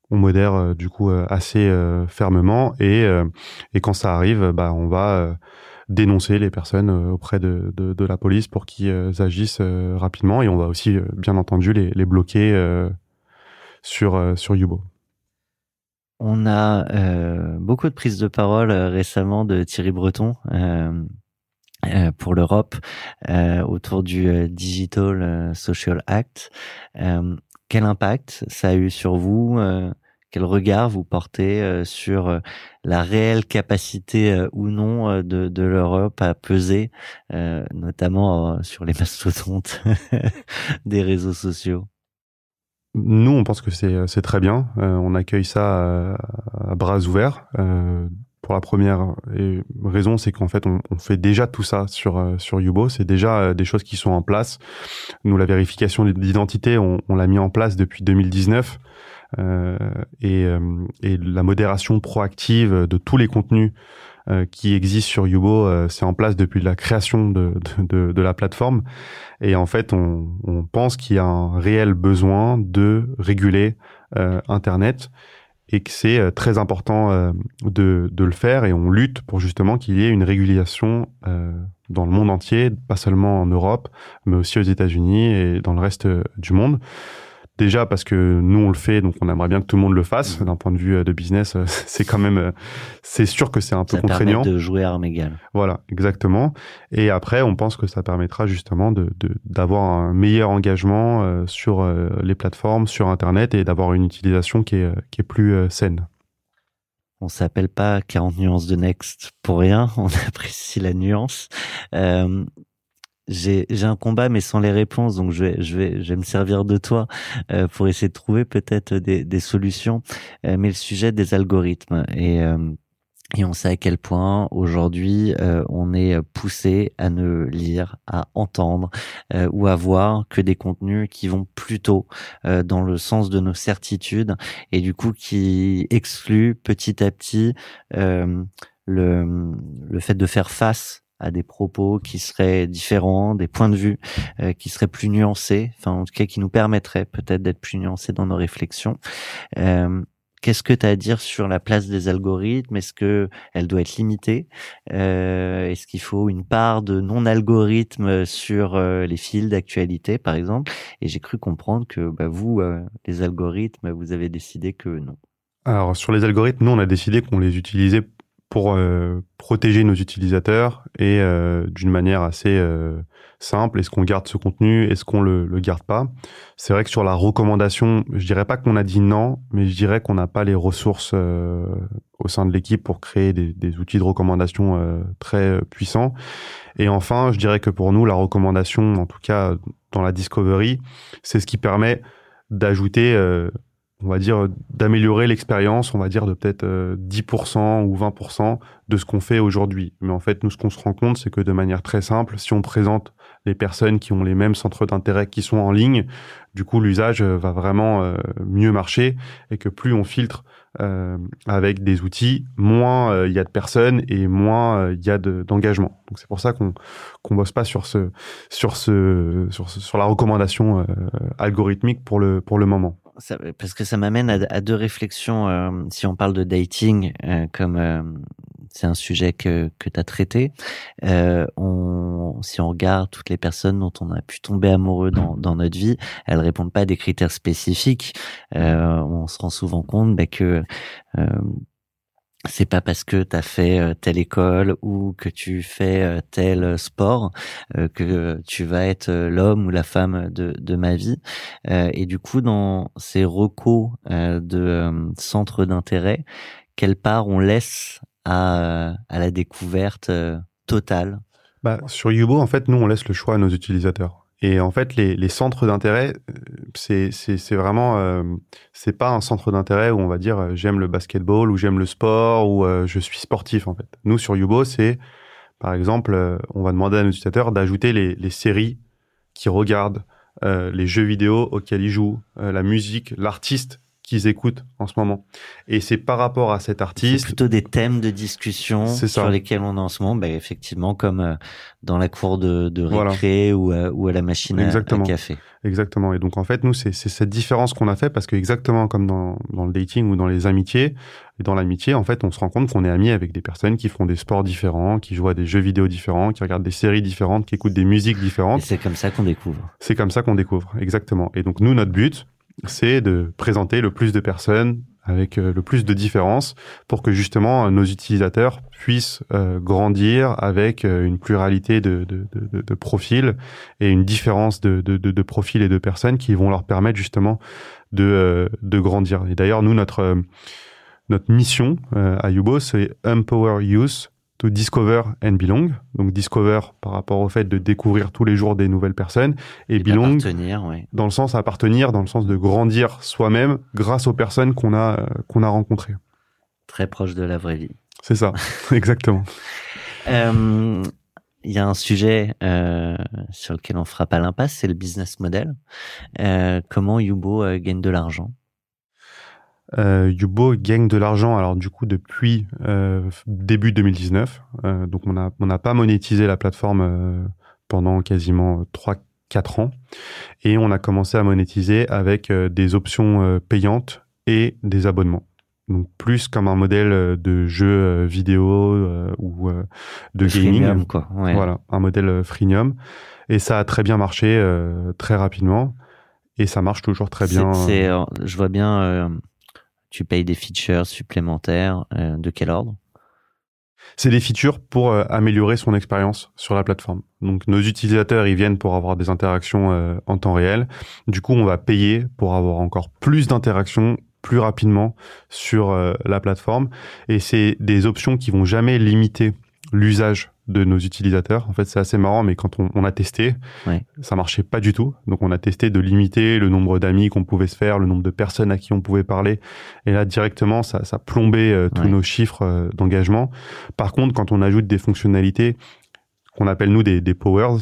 on modère du coup assez fermement et quand ça arrive, on va dénoncer les personnes auprès de la police pour qu'ils agissent rapidement, et on va aussi bien entendu les bloquer sur Yubo. On a beaucoup de prises de parole récemment de Thierry Breton pour l'Europe autour du Digital Social Act. Quel impact ça a eu sur vous? Quel regard vous portez sur la réelle capacité ou non de l'Europe à peser, notamment sur les mastodontes des réseaux sociaux? Nous, on pense que c'est très bien. On accueille ça à bras ouverts. Pour la première raison, c'est qu'en fait, on fait déjà tout ça sur Yubo. C'est déjà des choses qui sont en place. Nous, la vérification d'identité, on l'a mis en place depuis 2019. Et la modération proactive de tous les contenus qui existent sur Yubo, c'est en place depuis la création de la plateforme. Et en fait, on pense qu'il y a un réel besoin de réguler Internet, et que c'est très important de le faire, et on lutte pour justement qu'il y ait une régulation dans le monde entier, pas seulement en Europe, mais aussi aux États-Unis et dans le reste du monde. Déjà parce que nous on le fait, donc on aimerait bien que tout le monde le fasse. D'un point de vue de business, c'est quand même, c'est sûr que c'est un peu contraignant. Ça permet de jouer à armes égales. Voilà, exactement. Et après, on pense que ça permettra justement d'avoir un meilleur engagement sur les plateformes, sur Internet, et d'avoir une utilisation qui est plus saine. On s'appelle pas 40 nuances de Next pour rien. On apprécie la nuance. J'ai un combat mais sans les réponses, donc je vais me servir de toi pour essayer de trouver peut-être des solutions. Mais le sujet des algorithmes, et on sait à quel point aujourd'hui on est poussé à ne lire, à entendre ou à voir que des contenus qui vont plutôt dans le sens de nos certitudes, et du coup qui excluent petit à petit le fait de faire face à des propos qui seraient différents, des points de vue qui seraient plus nuancés, enfin en tout cas qui nous permettraient peut-être d'être plus nuancés dans nos réflexions. Qu'est-ce que tu as à dire sur la place des algorithmes? Est-ce que elle doit être limitée? Est-ce qu'il faut une part de non-algorithme sur les fils d'actualité, par exemple? Et j'ai cru comprendre que vous, les algorithmes, vous avez décidé que non. Alors sur les algorithmes, nous on a décidé qu'on les utilisait pour protéger nos utilisateurs, et d'une manière assez simple. Est-ce qu'on garde ce contenu? Est-ce qu'on le garde pas? C'est vrai que sur la recommandation, je dirais pas qu'on a dit non, mais je dirais qu'on n'a pas les ressources au sein de l'équipe pour créer des outils de recommandation très puissants. Et enfin, je dirais que pour nous, la recommandation, en tout cas dans la discovery, c'est ce qui permet d'ajouter on va dire, d'améliorer l'expérience, on va dire de peut-être 10% ou 20% de ce qu'on fait aujourd'hui. Mais en fait, nous, ce qu'on se rend compte, c'est que de manière très simple, si on présente les personnes qui ont les mêmes centres d'intérêt qui sont en ligne, du coup, l'usage va vraiment mieux marcher, et que plus on filtre avec des outils, moins il y a de personnes et moins il y a d'engagement. Donc c'est pour ça qu'on bosse pas sur la recommandation algorithmique pour le moment. Parce que ça m'amène à deux réflexions. Si on parle de dating, comme c'est un sujet que tu as traité, si on regarde toutes les personnes dont on a pu tomber amoureux dans notre vie, elles répondent pas à des critères spécifiques. On se rend souvent compte que c'est pas parce que tu as fait telle école ou que tu fais tel sport que tu vas être l'homme ou la femme de ma vie. Et du coup, dans ces recos de centres d'intérêt, quelle part on laisse à la découverte totale? Sur Yubo, en fait, nous, on laisse le choix à nos utilisateurs. Et en fait, les centres d'intérêt, c'est vraiment, c'est pas un centre d'intérêt où on va dire j'aime le basketball ou j'aime le sport ou je suis sportif, en fait. Nous, sur Yubo, c'est, par exemple, on va demander à nos utilisateurs d'ajouter les séries qu'ils regardent, les jeux vidéo auxquels ils jouent, la musique, l'artiste qu'ils écoutent en ce moment. Et c'est par rapport à cet artiste... C'est plutôt des thèmes de discussion sur lesquels on est en ce moment, effectivement, comme dans la cour de récré ou à la machine à café. Exactement. Et donc, en fait, nous, c'est cette différence qu'on a fait parce que exactement comme dans le dating ou dans les amitiés, et dans l'amitié, en fait, on se rend compte qu'on est amis avec des personnes qui font des sports différents, qui jouent à des jeux vidéo différents, qui regardent des séries différentes, qui écoutent des musiques différentes. Et c'est comme ça qu'on découvre. C'est comme ça qu'on découvre, exactement. Et donc, nous, notre but, c'est de présenter le plus de personnes avec le plus de différences pour que justement nos utilisateurs puissent grandir avec une pluralité de profils et une différence de profils et de personnes qui vont leur permettre justement de grandir. Et d'ailleurs, nous, notre mission à Yubo, c'est Empower Youth to Discover and Belong. Donc Discover par rapport au fait de découvrir tous les jours des nouvelles personnes et Belong dans le sens appartenir, dans le sens de grandir soi-même grâce aux personnes qu'on a rencontrées. Très proche de la vraie vie. C'est ça, exactement. Il y a un sujet sur lequel on fera pas l'impasse, c'est le business model. Comment Yubo gagne de l'argent? Yubo gagne de l'argent alors du coup depuis début 2019. Donc on n'a pas monétisé la plateforme pendant quasiment 3-4 ans et on a commencé à monétiser avec des options payantes et des abonnements. Donc plus comme un modèle de jeu vidéo ou de gaming. Freemium, quoi. Ouais. Voilà, un modèle freemium. Et ça a très bien marché très rapidement et ça marche toujours très bien. Je vois bien. Tu payes des features supplémentaires. De quel ordre? C'est des features pour améliorer son expérience sur la plateforme. Donc, nos utilisateurs, ils viennent pour avoir des interactions en temps réel. Du coup, on va payer pour avoir encore plus d'interactions plus rapidement sur la plateforme. Et c'est des options qui vont jamais limiter l'usage de nos utilisateurs. En fait, c'est assez marrant, mais quand on a testé, ça marchait pas du tout. Donc, on a testé de limiter le nombre d'amis qu'on pouvait se faire, le nombre de personnes à qui on pouvait parler. Et là, directement, ça plombait tous nos chiffres d'engagement. Par contre, quand on ajoute des fonctionnalités qu'on appelle, nous, des powers,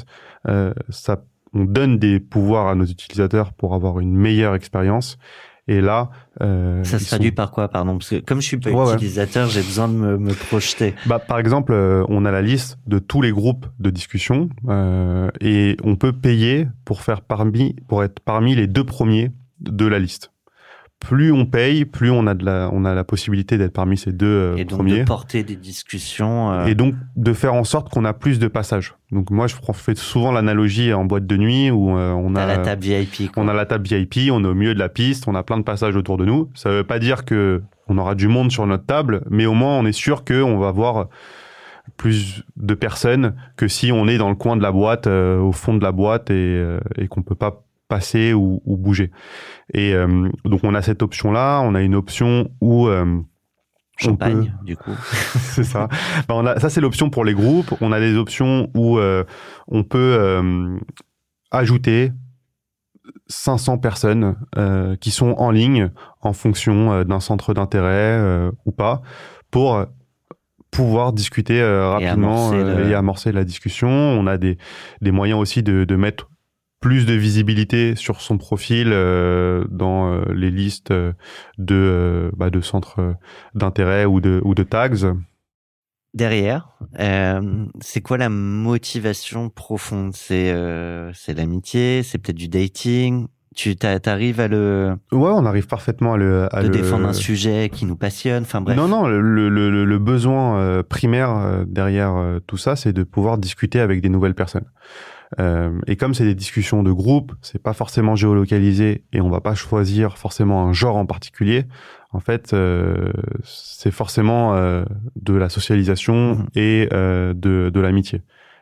on donne des pouvoirs à nos utilisateurs pour avoir une meilleure expérience. Et là, ça se traduit par quoi, pardon? Parce que comme je suis pas utilisateur, j'ai besoin de me projeter. Par exemple, on a la liste de tous les groupes de discussion et on peut payer pour être parmi les 2 premiers de la liste. Plus on paye, plus on a la possibilité d'être parmi ces 2 premiers. Et donc de porter des discussions. Et donc de faire en sorte qu'on a plus de passages. Donc moi, je fais souvent l'analogie en boîte de nuit où on a la table VIP. On a la table VIP, on est au milieu de la piste, on a plein de passages autour de nous. Ça veut pas dire que on aura du monde sur notre table, mais au moins on est sûr qu'on va avoir plus de personnes que si on est dans le coin de la boîte, au fond de la boîte et qu'on peut pas passer ou bouger. Et donc on a cette option-là, on a une option où champagne, du coup. C'est ça. Ça c'est l'option pour les groupes. On a des options où on peut ajouter 500 personnes qui sont en ligne en fonction d'un centre d'intérêt ou pas pour pouvoir discuter rapidement et amorcer la discussion. On a des moyens aussi de mettre plus de visibilité sur son profil dans les listes de centres d'intérêt ou de tags. Derrière, c'est quoi la motivation profonde? C'est l'amitié, c'est peut-être du dating. Tu t'arrives à le... Ouais, on arrive parfaitement à le défendre un sujet qui nous passionne, enfin bref. Non, le besoin primaire derrière tout ça, c'est de pouvoir discuter avec des nouvelles personnes. Et comme c'est des discussions de groupe, c'est pas forcément géolocalisé et on va pas choisir forcément un genre en particulier. En fait, c'est forcément de la socialisation et de l'amitié.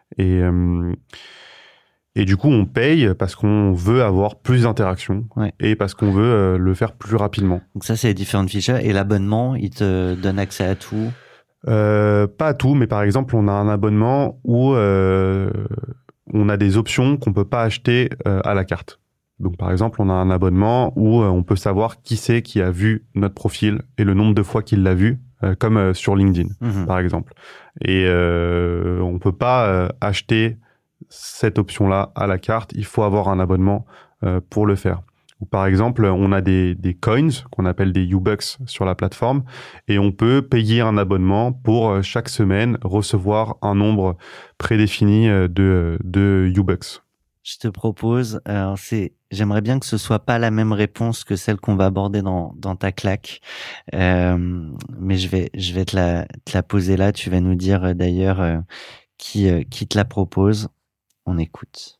Et du coup, on paye parce qu'on veut avoir plus d'interactions et parce qu'on veut le faire plus rapidement. Donc ça, c'est les différentes features. Et l'abonnement, il te donne accès à tout? Pas à tout, mais par exemple, on a un abonnement où on a des options qu'on peut pas acheter à la carte. Donc, par exemple, on a un abonnement où on peut savoir qui c'est qui a vu notre profil et le nombre de fois qu'il l'a vu, comme sur LinkedIn, par exemple. Et on peut pas acheter cette option-là à la carte. Il faut avoir un abonnement pour le faire. où par exemple, on a des coins qu'on appelle des U-Bucks sur la plateforme et on peut payer un abonnement pour chaque semaine recevoir un nombre prédéfini de U-Bucks. Je te propose, alors j'aimerais bien que ce soit pas la même réponse que celle qu'on va aborder dans ta claque, mais je vais te la poser là. Tu vas nous dire d'ailleurs qui te la propose. On écoute.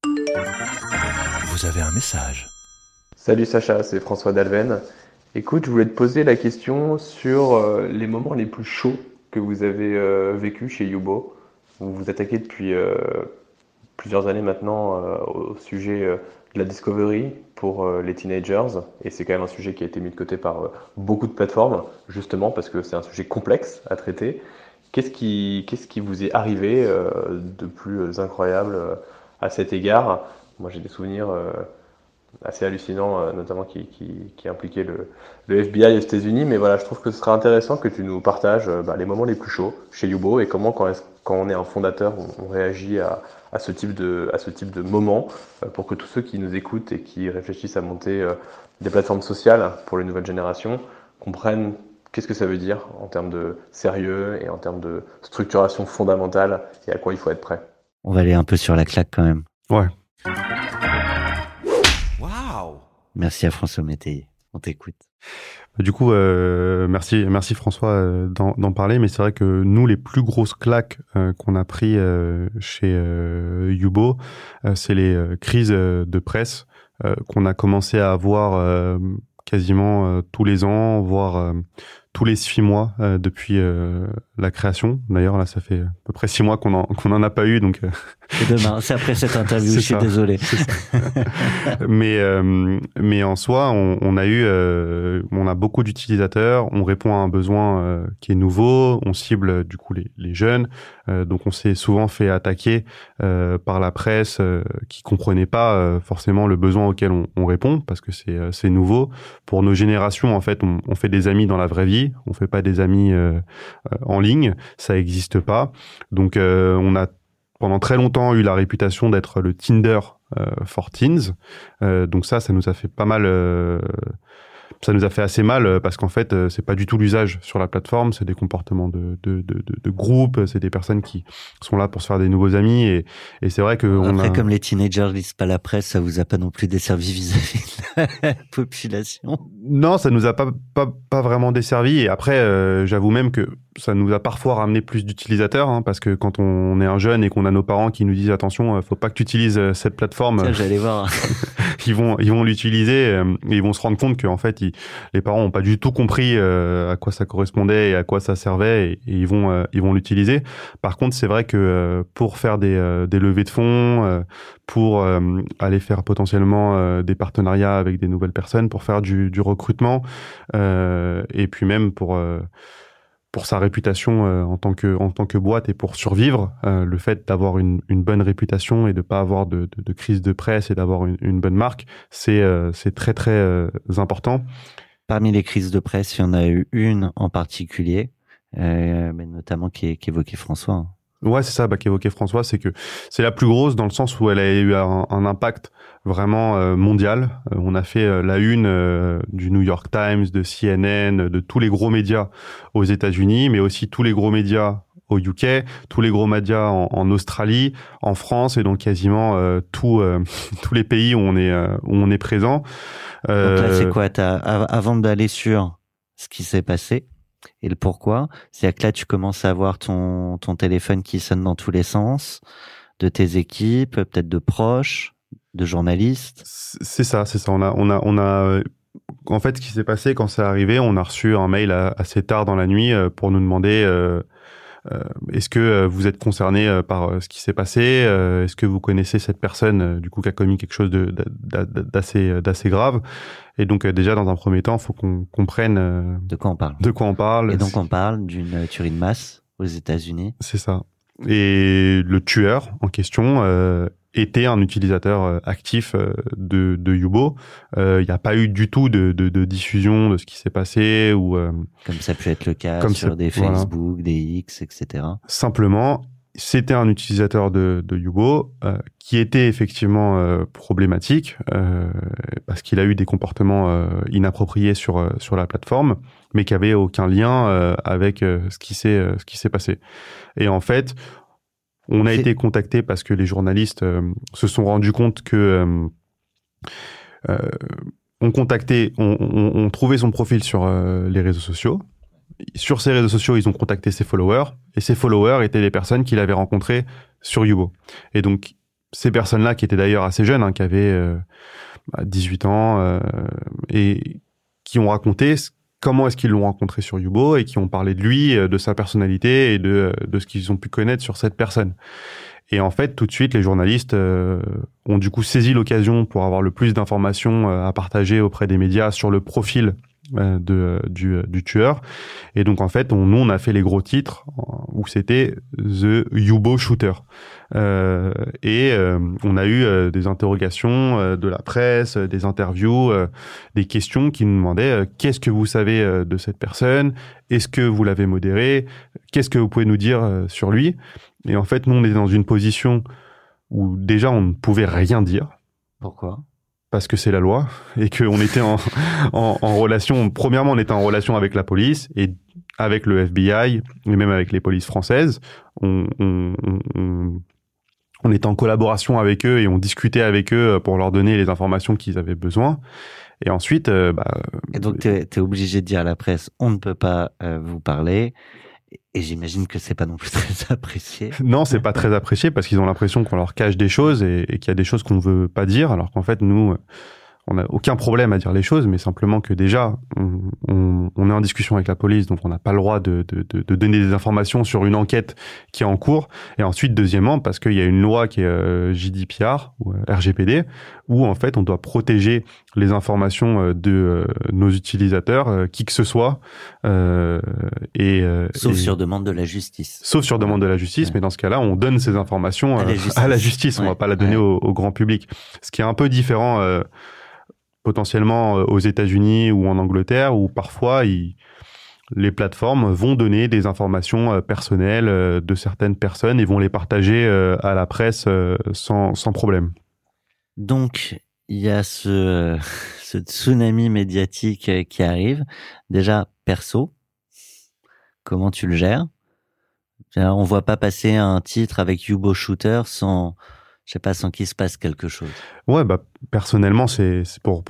Vous avez un message. Salut Sacha, c'est François Dalven. Écoute, je voulais te poser la question sur les moments les plus chauds que vous avez vécu chez Yubo. Vous vous attaquez depuis plusieurs années maintenant au sujet de la discovery pour les teenagers, et c'est quand même un sujet qui a été mis de côté par beaucoup de plateformes, justement parce que c'est un sujet complexe à traiter. Qu'est-ce qui vous est arrivé de plus incroyable à cet égard? Moi j'ai des souvenirs assez hallucinants, notamment qui impliquaient le FBI aux États-Unis, mais voilà, je trouve que ce serait intéressant que tu nous partages les moments les plus chauds chez Yubo et comment quand on est un fondateur on réagit à ce type de moment pour que tous ceux qui nous écoutent et qui réfléchissent à monter des plateformes sociales pour les nouvelles générations comprennent qu'est-ce que ça veut dire en termes de sérieux et en termes de structuration fondamentale et à quoi il faut être prêt. On va aller un peu sur la claque quand même. Ouais. Waouh! Merci à François Métayer. On t'écoute. Du coup, merci François d'en parler, mais c'est vrai que nous, les plus grosses claques qu'on a pris chez Yubo, c'est les crises de presse qu'on a commencé à avoir quasiment tous les ans, voire tous les 6 mois depuis la création. D'ailleurs, là, ça fait à peu près 6 mois qu'on en a pas eu, donc. C'est demain, c'est après cette interview. Je suis désolé. Mais en soi, on a beaucoup d'utilisateurs. On répond à un besoin qui est nouveau. On cible du coup les jeunes. Donc, on s'est souvent fait attaquer par la presse qui comprenait pas forcément le besoin auquel on répond parce que c'est nouveau. Pour nos générations, en fait, on fait des amis dans la vraie vie. On fait pas des amis en ligne, ça existe pas. Donc on a pendant très longtemps eu la réputation d'être le Tinder for Teens. Donc ça nous a fait pas mal. Ça nous a fait assez mal parce qu'en fait, c'est pas du tout l'usage sur la plateforme, c'est des comportements de groupe, c'est des personnes qui sont là pour se faire des nouveaux amis et c'est vrai que après, comme les teenagers lisent pas la presse, ça vous a pas non plus desservi vis-à-vis de la population? Non, ça nous a pas vraiment desservi et après, j'avoue même que ça nous a parfois ramené plus d'utilisateurs parce que quand on est un jeune et qu'on a nos parents qui nous disent attention, faut pas que tu utilises cette plateforme. Tiens, j'allais voir. ils vont l'utiliser et ils vont se rendre compte qu'en fait les parents ont pas du tout compris à quoi ça correspondait et à quoi ça servait et ils vont l'utiliser. Par contre, c'est vrai que pour faire des levées de fonds, pour aller faire potentiellement des partenariats avec des nouvelles personnes, pour faire du recrutement et puis même pour sa réputation en tant que boîte et pour survivre, le fait d'avoir une bonne réputation et de pas avoir de crise de presse et d'avoir une bonne marque, c'est très très important. Parmi les crises de presse, il y en a eu une en particulier, mais notamment qui évoquait François. Ouais, c'est ça, qu'évoquait François, c'est que c'est la plus grosse dans le sens où elle a eu un impact vraiment mondial. On a fait la une du New York Times, de CNN, de tous les gros médias aux États-Unis, mais aussi tous les gros médias au UK, tous les gros médias en Australie, en France et dans quasiment tous les pays où on est présent. Donc là, c'est quoi? Avant d'aller sur ce qui s'est passé et le pourquoi, c'est-à-dire que là, tu commences à avoir ton téléphone qui sonne dans tous les sens, de tes équipes, peut-être de proches, de journalistes. C'est ça. On a en fait, ce qui s'est passé quand c'est arrivé, on a reçu un mail assez tard dans la nuit pour nous demander est-ce que vous êtes concerné par ce qui s'est passé, est-ce que vous connaissez cette personne du coup qui a commis quelque chose d'assez grave. Et donc déjà dans un premier temps, il faut qu'on comprenne de quoi on parle. Et donc on parle d'une tuerie de masse aux États-Unis. C'est ça. Et le tueur en question était un utilisateur actif de Yubo. Il n'y a pas eu du tout de diffusion de ce qui s'est passé ou comme ça peut être le cas sur des Facebook, des X, etc. Simplement, c'était un utilisateur de Yubo qui était effectivement problématique parce qu'il a eu des comportements inappropriés sur la plateforme, mais qui avait aucun lien avec ce qui s'est passé. Et en fait, on a été contacté parce que les journalistes se sont rendus compte que on trouvait son profil sur les réseaux sociaux. Sur ces réseaux sociaux, ils ont contacté ses followers, et ces followers étaient des personnes qu'il avait rencontrées sur Yubo. Et donc, ces personnes-là, qui étaient d'ailleurs assez jeunes, qui avaient 18 ans, et qui ont raconté comment est-ce qu'ils l'ont rencontré sur Yubo, et qui ont parlé de lui, de sa personnalité, et de ce qu'ils ont pu connaître sur cette personne. Et en fait, tout de suite, les journalistes ont du coup saisi l'occasion pour avoir le plus d'informations à partager auprès des médias sur le profil du tueur. Et donc en fait on a fait les gros titres où c'était The Yubo Shooter, et on a eu des interrogations de la presse, des interviews, des questions qui nous demandaient qu'est-ce que vous savez de cette personne, est-ce que vous l'avez modéré, qu'est-ce que vous pouvez nous dire sur lui. Et en fait nous on était dans une position où déjà on ne pouvait rien dire. Pourquoi ? Parce que c'est la loi, et qu'on était en relation. Premièrement, on était en relation avec la police et avec le FBI, et même avec les polices françaises. On était en collaboration avec eux et on discutait avec eux pour leur donner les informations qu'ils avaient besoin. Et ensuite, Et donc, t'es obligé de dire à la presse, on ne peut pas vous parler. Et j'imagine que c'est pas non plus très apprécié. Non, c'est pas très apprécié parce qu'ils ont l'impression qu'on leur cache des choses et qu'il y a des choses qu'on veut pas dire, alors qu'en fait, nous, on n'a aucun problème à dire les choses, mais simplement que déjà, on est en discussion avec la police, donc on n'a pas le droit de donner des informations sur une enquête qui est en cours. Et ensuite, deuxièmement, parce qu'il y a une loi qui est JDPR ou RGPD, où en fait, on doit protéger les informations de nos utilisateurs, qui que ce soit. Sauf sur demande de la justice. Sauf sur demande de la justice, ouais. Mais dans ce cas-là, on donne ces informations à la justice. On va pas la donner au grand public. Ce qui est un peu différent potentiellement aux États-Unis ou en Angleterre, où parfois les plateformes vont donner des informations personnelles de certaines personnes et vont les partager à la presse sans problème. Donc, il y a ce tsunami médiatique qui arrive. Déjà, perso, comment tu le gères ? On voit pas passer un titre avec Yubo Shooter sans qu'il se passe quelque chose. Ouais, personnellement, c'est pour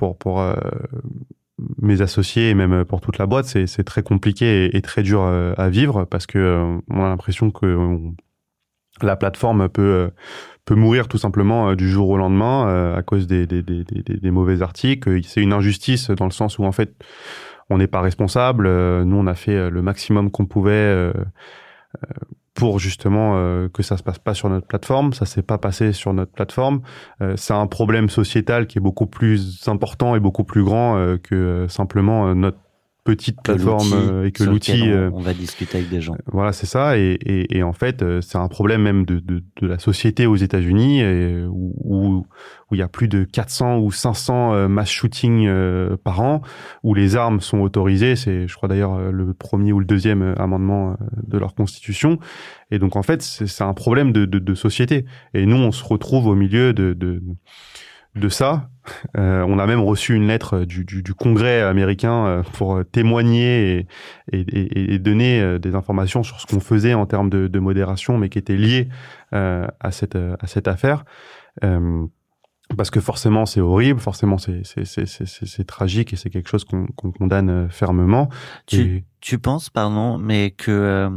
mes associés et même pour toute la boîte, c'est très compliqué et très dur à vivre parce que on a l'impression que la plateforme peut mourir tout simplement du jour au lendemain à cause des mauvais articles. C'est une injustice dans le sens où en fait on n'est pas responsable. Nous, on a fait le maximum qu'on pouvait pour justement que ça se passe pas sur notre plateforme. Ça s'est pas passé sur notre plateforme. C'est un problème sociétal qui est beaucoup plus important et beaucoup plus grand que simplement notre petite plateforme et que l'outil. On va discuter avec des gens. Voilà, c'est ça. Et en fait, c'est un problème même de la société aux États-Unis où il y a plus de 400 ou 500 mass shootings par an, où les armes sont autorisées. C'est, je crois d'ailleurs, le premier ou le deuxième amendement de leur constitution. Et donc, en fait, c'est un problème de société. Et nous, on se retrouve au milieu de ça. On a même reçu une lettre du Congrès américain pour témoigner et donner des informations sur ce qu'on faisait en termes de modération, mais qui étaient liées à cette affaire. Parce que forcément c'est horrible, forcément c'est tragique et c'est quelque chose qu'on condamne fermement. Tu penses, pardon, mais que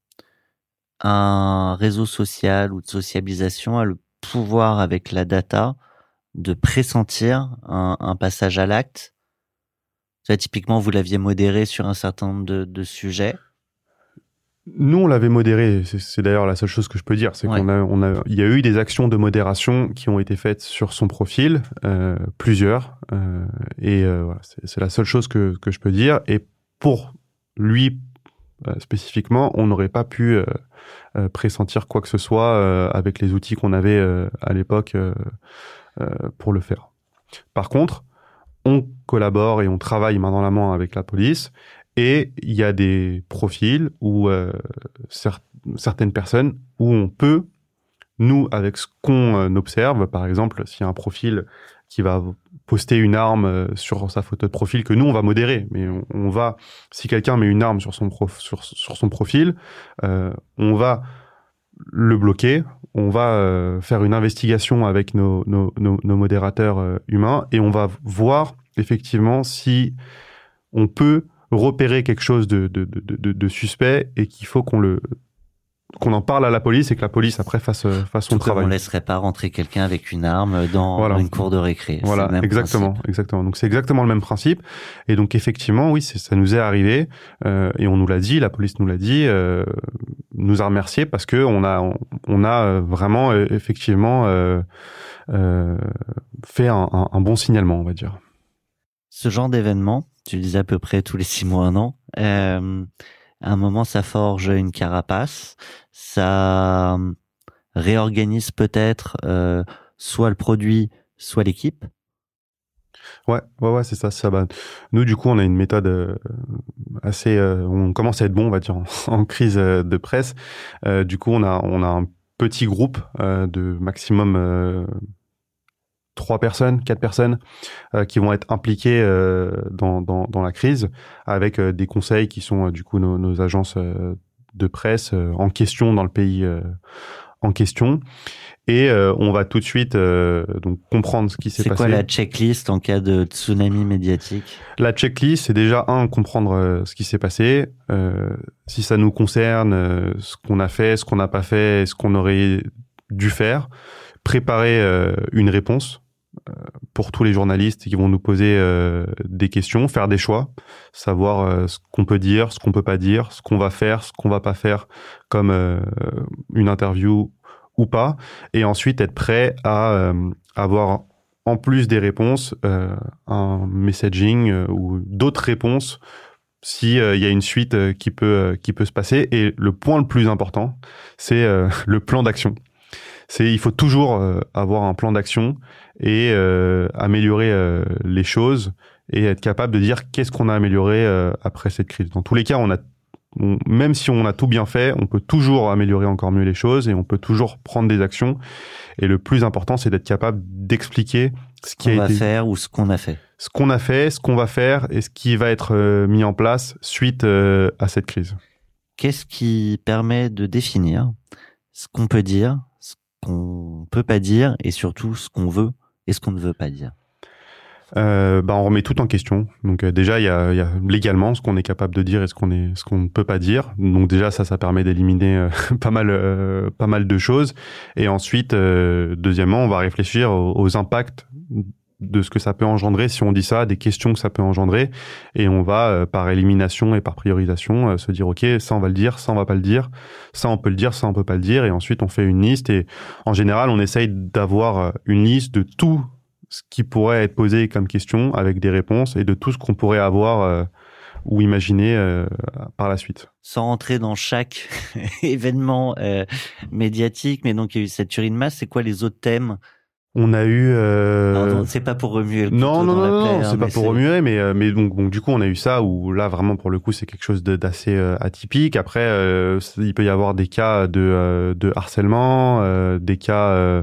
un réseau social ou de sociabilisation a le pouvoir avec la data de pressentir un passage à l'acte? Ça, typiquement, vous l'aviez modéré sur un certain nombre de sujets. Nous, on l'avait modéré. C'est d'ailleurs la seule chose que je peux dire. C'est il y a eu des actions de modération qui ont été faites sur son profil, plusieurs. Voilà, c'est la seule chose que je peux dire. Et pour lui, spécifiquement, on n'aurait pas pu pressentir quoi que ce soit avec les outils qu'on avait à l'époque pour le faire. Par contre, on collabore et on travaille main dans la main avec la police. Et il y a des profils où certaines personnes où on peut, nous, avec ce qu'on observe, par exemple, s'il y a un profil qui va poster une arme sur sa photo de profil, que nous, on va modérer. Mais on va, si quelqu'un met une arme sur son profil, on va le bloquer, on va faire une investigation avec nos modérateurs humains et on va voir effectivement si on peut repérer quelque chose de suspect et qu'il faut qu'on en parle à la police et que la police après fasse son travail. On laisserait pas rentrer quelqu'un avec une arme dans une cour de récré. Voilà, exactement. Donc c'est exactement le même principe. Et donc effectivement, oui, ça nous est arrivé et on nous l'a dit, la police nous l'a dit, nous a remercié parce que on a vraiment effectivement fait un bon signalement, on va dire. Ce genre d'événement, tu le disais à peu près tous les 6 mois, 1 an. À un moment, ça forge une carapace, ça réorganise peut-être soit le produit, soit l'équipe. Ouais, c'est ça. Nous, du coup, on a une méthode assez. On commence à être bon, on va dire, en crise de presse. Du coup, on a un petit groupe de maximum 3 personnes, 4 personnes qui vont être impliquées dans la crise avec des conseils qui sont du coup nos agences de presse en question dans le pays en question. Et on va tout de suite donc comprendre ce qui s'est passé. C'est quoi la checklist en cas de tsunami médiatique ? La checklist, c'est déjà comprendre ce qui s'est passé, si ça nous concerne, ce qu'on a fait, ce qu'on n'a pas fait, ce qu'on aurait dû faire, préparer une réponse pour tous les journalistes qui vont nous poser des questions, faire des choix, savoir ce qu'on peut dire, ce qu'on peut pas dire, ce qu'on va faire, ce qu'on va pas faire comme une interview ou pas, et ensuite être prêt à avoir en plus des réponses un messaging ou d'autres réponses si il y a une suite qui peut se passer. Et le point le plus important, c'est le plan d'action. Il faut toujours avoir un plan d'action et améliorer les choses et être capable de dire qu'est-ce qu'on a amélioré après cette crise. Dans tous les cas, même si on a tout bien fait, on peut toujours améliorer encore mieux les choses et on peut toujours prendre des actions. Et le plus important, c'est d'être capable d'expliquer ce qu'on va faire ou ce qu'on a fait. Ce qu'on a fait, ce qu'on va faire et ce qui va être mis en place suite à cette crise. Qu'est-ce qui permet de définir ce qu'on peut dire, ce qu'on peut pas dire et surtout ce qu'on veut et ce qu'on ne veut pas dire? On remet tout en question. Donc déjà il y a légalement ce qu'on est capable de dire et ce qu'on ne peut pas dire. Donc déjà ça permet d'éliminer pas mal de choses. Et ensuite deuxièmement, on va réfléchir aux impacts de ce que ça peut engendrer si on dit ça, des questions que ça peut engendrer, et on va par élimination et par priorisation se dire ok, ça on va le dire, ça on va pas le dire, ça on peut le dire, ça on peut pas le dire, et ensuite on fait une liste. Et en général on essaye d'avoir une liste de tout ce qui pourrait être posé comme question avec des réponses et de tout ce qu'on pourrait avoir ou imaginer par la suite. Sans rentrer dans chaque événement médiatique, mais donc il y a eu cette tuerie de masse, c'est quoi les autres thèmes? On a eu... Non, c'est pas pour remuer le couteau non, dans la plaie. Non, c'est pas pour remuer, mais donc du coup, on a eu ça où là, vraiment, pour le coup, c'est quelque chose d'assez atypique. Après, il peut y avoir des cas de harcèlement, des cas...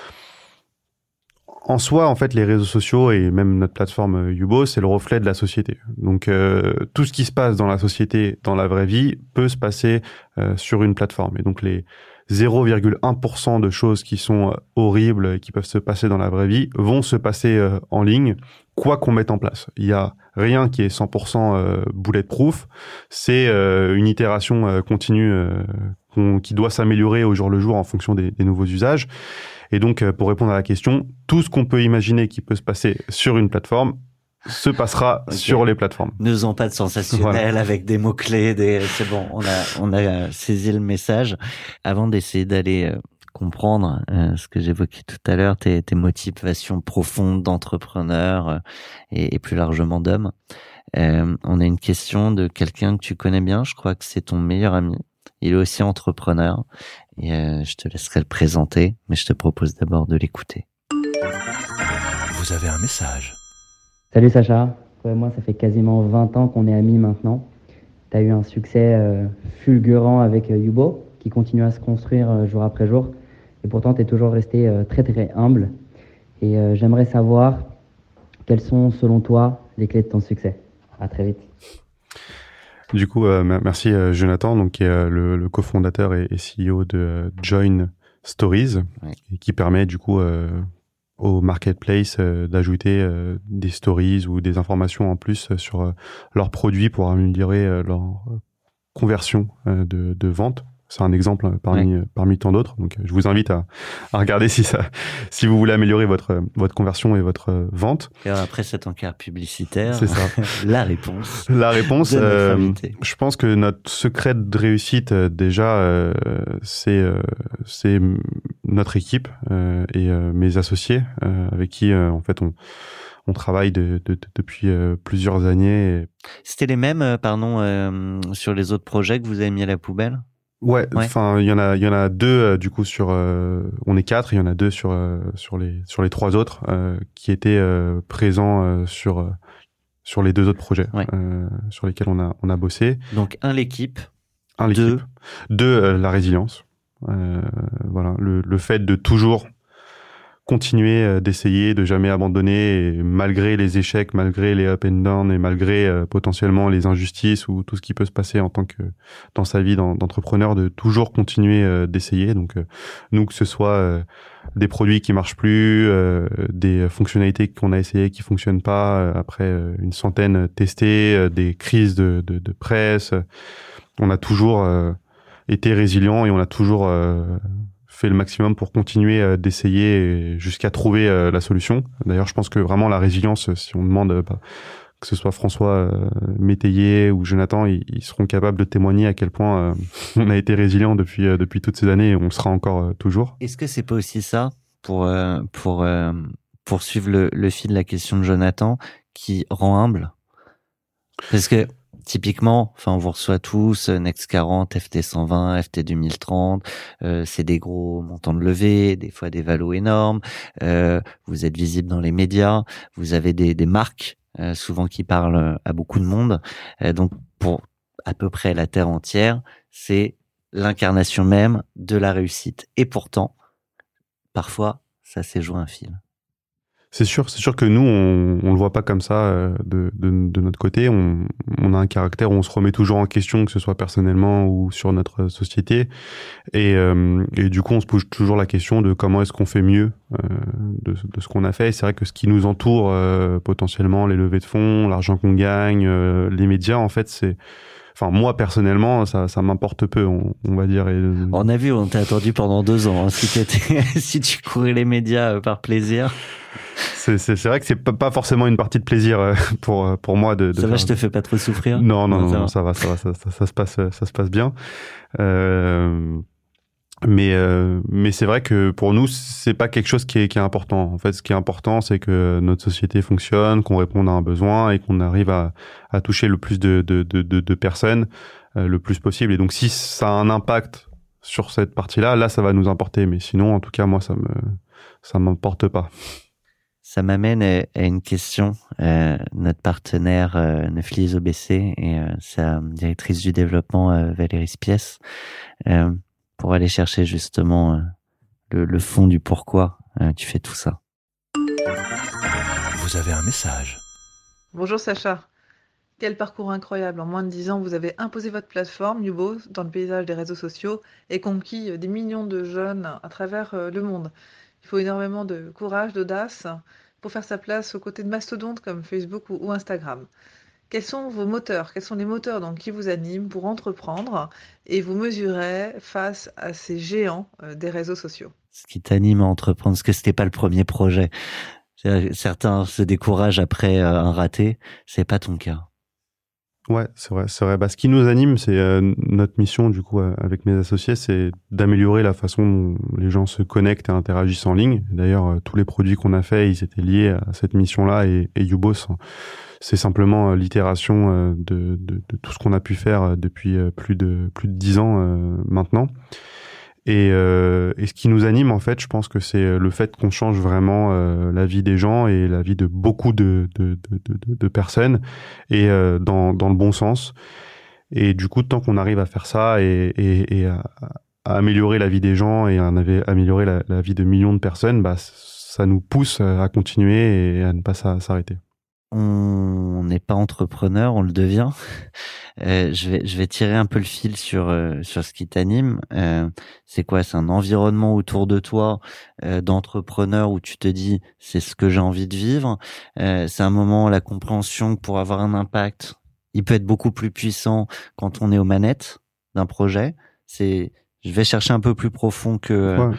En soi, en fait, les réseaux sociaux et même notre plateforme Yubo, c'est le reflet de la société. Donc, tout ce qui se passe dans la société, dans la vraie vie, peut se passer sur une plateforme. Et donc, les 0,1% de choses qui sont horribles et qui peuvent se passer dans la vraie vie vont se passer en ligne, quoi qu'on mette en place. Il y a rien qui est 100% bulletproof. C'est une itération continue qui doit s'améliorer au jour le jour en fonction des nouveaux usages. Et donc, pour répondre à la question, tout ce qu'on peut imaginer qui peut se passer sur une plateforme se passera sur les plateformes. Ne faisons pas de sensationnel avec des mots-clés, c'est bon, on a saisi le message. Avant d'essayer d'aller comprendre ce que j'évoquais tout à l'heure, tes motivations profondes d'entrepreneur et plus largement d'homme, on a une question de quelqu'un que tu connais bien, je crois que c'est ton meilleur ami. Il est aussi entrepreneur et je te laisserai le présenter, mais je te propose d'abord de l'écouter. Vous avez un message. Salut Sacha, toi et moi ça fait quasiment 20 ans qu'on est amis maintenant. Tu as eu un succès fulgurant avec Yubo, qui continue à se construire jour après jour. Et pourtant, tu es toujours resté très très humble. Et j'aimerais savoir quelles sont, selon toi, les clés de ton succès. À très vite. Du coup, merci Jonathan, donc, qui est le cofondateur et CEO de Join Stories, et qui permet du coup au marketplace d'ajouter des stories ou des informations en plus sur leurs produits pour améliorer leur conversion de vente. C'est un exemple parmi tant d'autres. Donc, je vous invite à regarder si vous voulez améliorer votre conversion et votre vente. Et après cet encart publicitaire, c'est ça. La réponse. Je pense que notre secret de réussite, déjà, c'est notre équipe et mes associés avec qui, en fait, on travaille depuis plusieurs années. C'était les mêmes, sur les autres projets que vous avez mis à la poubelle? Ouais, enfin, il y en a deux, du coup, on est 4, il y en a 2 sur les 3 autres, qui étaient, présents, sur les 2 autres projets, sur lesquels on a bossé. Donc, l'équipe. 2, la résilience. Voilà. Le fait de toujours continuer d'essayer, de jamais abandonner, et malgré les échecs, malgré les up and down et malgré potentiellement les injustices ou tout ce qui peut se passer dans sa vie d'entrepreneur, de toujours continuer d'essayer. Donc nous, que ce soit des produits qui marchent plus, des fonctionnalités qu'on a essayées qui fonctionnent pas après une centaine testées, des crises de presse, on a toujours été résilient et on a toujours fait le maximum pour continuer d'essayer jusqu'à trouver la solution. D'ailleurs, je pense que vraiment la résilience, si on demande que ce soit François Métayer ou Jonathan, ils seront capables de témoigner à quel point on a été résilient depuis toutes ces années et on le sera encore toujours. Est-ce que c'est pas aussi ça, pour poursuivre le fil de la question de Jonathan, qui rend humble? Parce que typiquement, on vous reçoit tous, Next 40, FT 120, FT 2030, c'est des gros montants de levée, des fois des valos énormes, vous êtes visible dans les médias, vous avez des marques, souvent qui parlent à beaucoup de monde, donc pour à peu près la terre entière, c'est l'incarnation même de la réussite. Et pourtant, parfois, ça s'est joué un fil. C'est sûr que nous, on le voit pas comme ça de notre côté. On a un caractère où on se remet toujours en question, que ce soit personnellement ou sur notre société. Et du coup, on se pose toujours la question de comment est-ce qu'on fait mieux de ce qu'on a fait. Et c'est vrai que ce qui nous entoure, potentiellement, les levées de fonds, l'argent qu'on gagne, les médias, en fait, c'est... Enfin, moi, personnellement, ça m'importe peu, on va dire. On a vu, on t'a attendu pendant 2 ans. Hein, si tu courais les médias par plaisir... C'est vrai que c'est pas forcément une partie de plaisir pour moi de ça va, je te fais pas trop souffrir? Non, ça va, ça se passe bien. Mais c'est vrai que pour nous, c'est pas quelque chose qui est important. En fait, ce qui est important, c'est que notre société fonctionne, qu'on réponde à un besoin et qu'on arrive à toucher le plus de personnes le plus possible. Et donc, si ça a un impact sur cette partie-là, là, ça va nous importer. Mais sinon, en tout cas, moi, ça m'importe pas. Ça m'amène à une question. Notre partenaire Neuflis OBC et sa directrice du développement Valérie Spies, pour aller chercher justement le fond du pourquoi tu fais tout ça. Vous avez un message. Bonjour Sacha. Quel parcours incroyable. En moins de 10 ans, vous avez imposé votre plateforme Yubo dans le paysage des réseaux sociaux et conquis des millions de jeunes à travers le monde. Il faut énormément de courage, d'audace pour faire sa place aux côtés de mastodontes comme Facebook ou Instagram. Quels sont vos moteurs? Quels sont les moteurs qui vous animent pour entreprendre et vous mesurer face à ces géants des réseaux sociaux? Ce qui t'anime à entreprendre, parce que c'était pas le premier projet. Certains se découragent après un raté, c'est pas ton cas. Ouais, c'est vrai. Ce qui nous anime, c'est notre mission, du coup, avec mes associés, c'est d'améliorer la façon dont les gens se connectent et interagissent en ligne. D'ailleurs, tous les produits qu'on a faits, ils étaient liés à cette mission-là et Yubo, c'est simplement l'itération de tout ce qu'on a pu faire depuis plus de 10 ans maintenant. Et ce qui nous anime, en fait, je pense que c'est le fait qu'on change vraiment la vie des gens et la vie de beaucoup de personnes et dans le bon sens. Et du coup, tant qu'on arrive à faire ça et à améliorer la vie des gens et à améliorer la vie de millions de personnes, bah, ça nous pousse à continuer et à ne pas s'arrêter. On n'est pas entrepreneur, on le devient. Je vais tirer un peu le fil sur ce qui t'anime. C'est quoi? C'est un environnement autour de toi d'entrepreneur où tu te dis c'est ce que j'ai envie de vivre. C'est un moment, la compréhension que pour avoir un impact, il peut être beaucoup plus puissant quand on est aux manettes d'un projet. Je vais chercher un peu plus profond que... Ouais.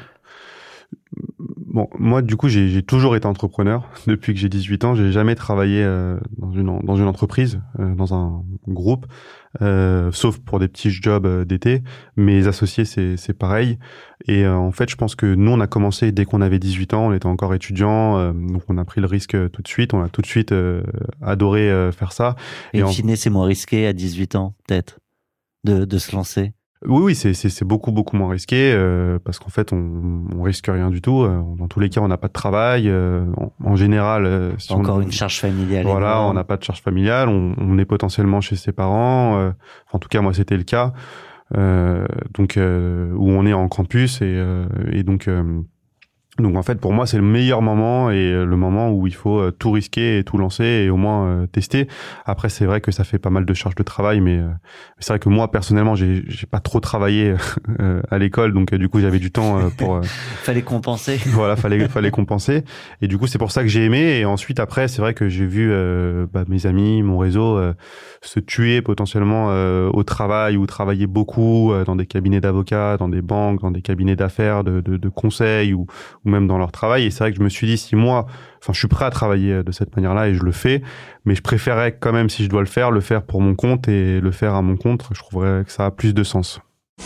Bon, moi, du coup, j'ai toujours été entrepreneur. Depuis que j'ai 18 ans, j'ai jamais travaillé dans une entreprise, dans un groupe, sauf pour des petits jobs d'été. Mes associés, c'est pareil. Et en fait, je pense que nous, on a commencé dès qu'on avait 18 ans. On était encore étudiants, donc on a pris le risque tout de suite. On a tout de suite adoré faire ça. Et in fine, c'est moins risqué à 18 ans, peut-être, de se lancer. Oui, c'est beaucoup moins risqué parce qu'en fait on risque rien du tout. Dans tous les cas, on n'a pas de travail. En général, si une charge familiale. Voilà, énorme. on n'a pas de charge familiale. On est potentiellement chez ses parents. En tout cas, moi, c'était le cas. Donc où on est en campus et donc en fait pour moi c'est le meilleur moment et le moment où il faut tout risquer et tout lancer et au moins tester. Après c'est vrai que ça fait pas mal de charges de travail mais c'est vrai que moi personnellement j'ai pas trop travaillé à l'école donc du coup j'avais du temps pour fallait compenser. Voilà, fallait compenser et du coup c'est pour ça que j'ai aimé et ensuite après c'est vrai que j'ai vu mes amis, mon réseau se tuer potentiellement au travail ou travailler beaucoup dans des cabinets d'avocats, dans des banques, dans des cabinets d'affaires, de conseils ou même dans leur travail. Et c'est vrai que je me suis dit, je suis prêt à travailler de cette manière-là et je le fais, mais je préférerais quand même, si je dois le faire pour mon compte et le faire à mon compte. Je trouverais que ça a plus de sens.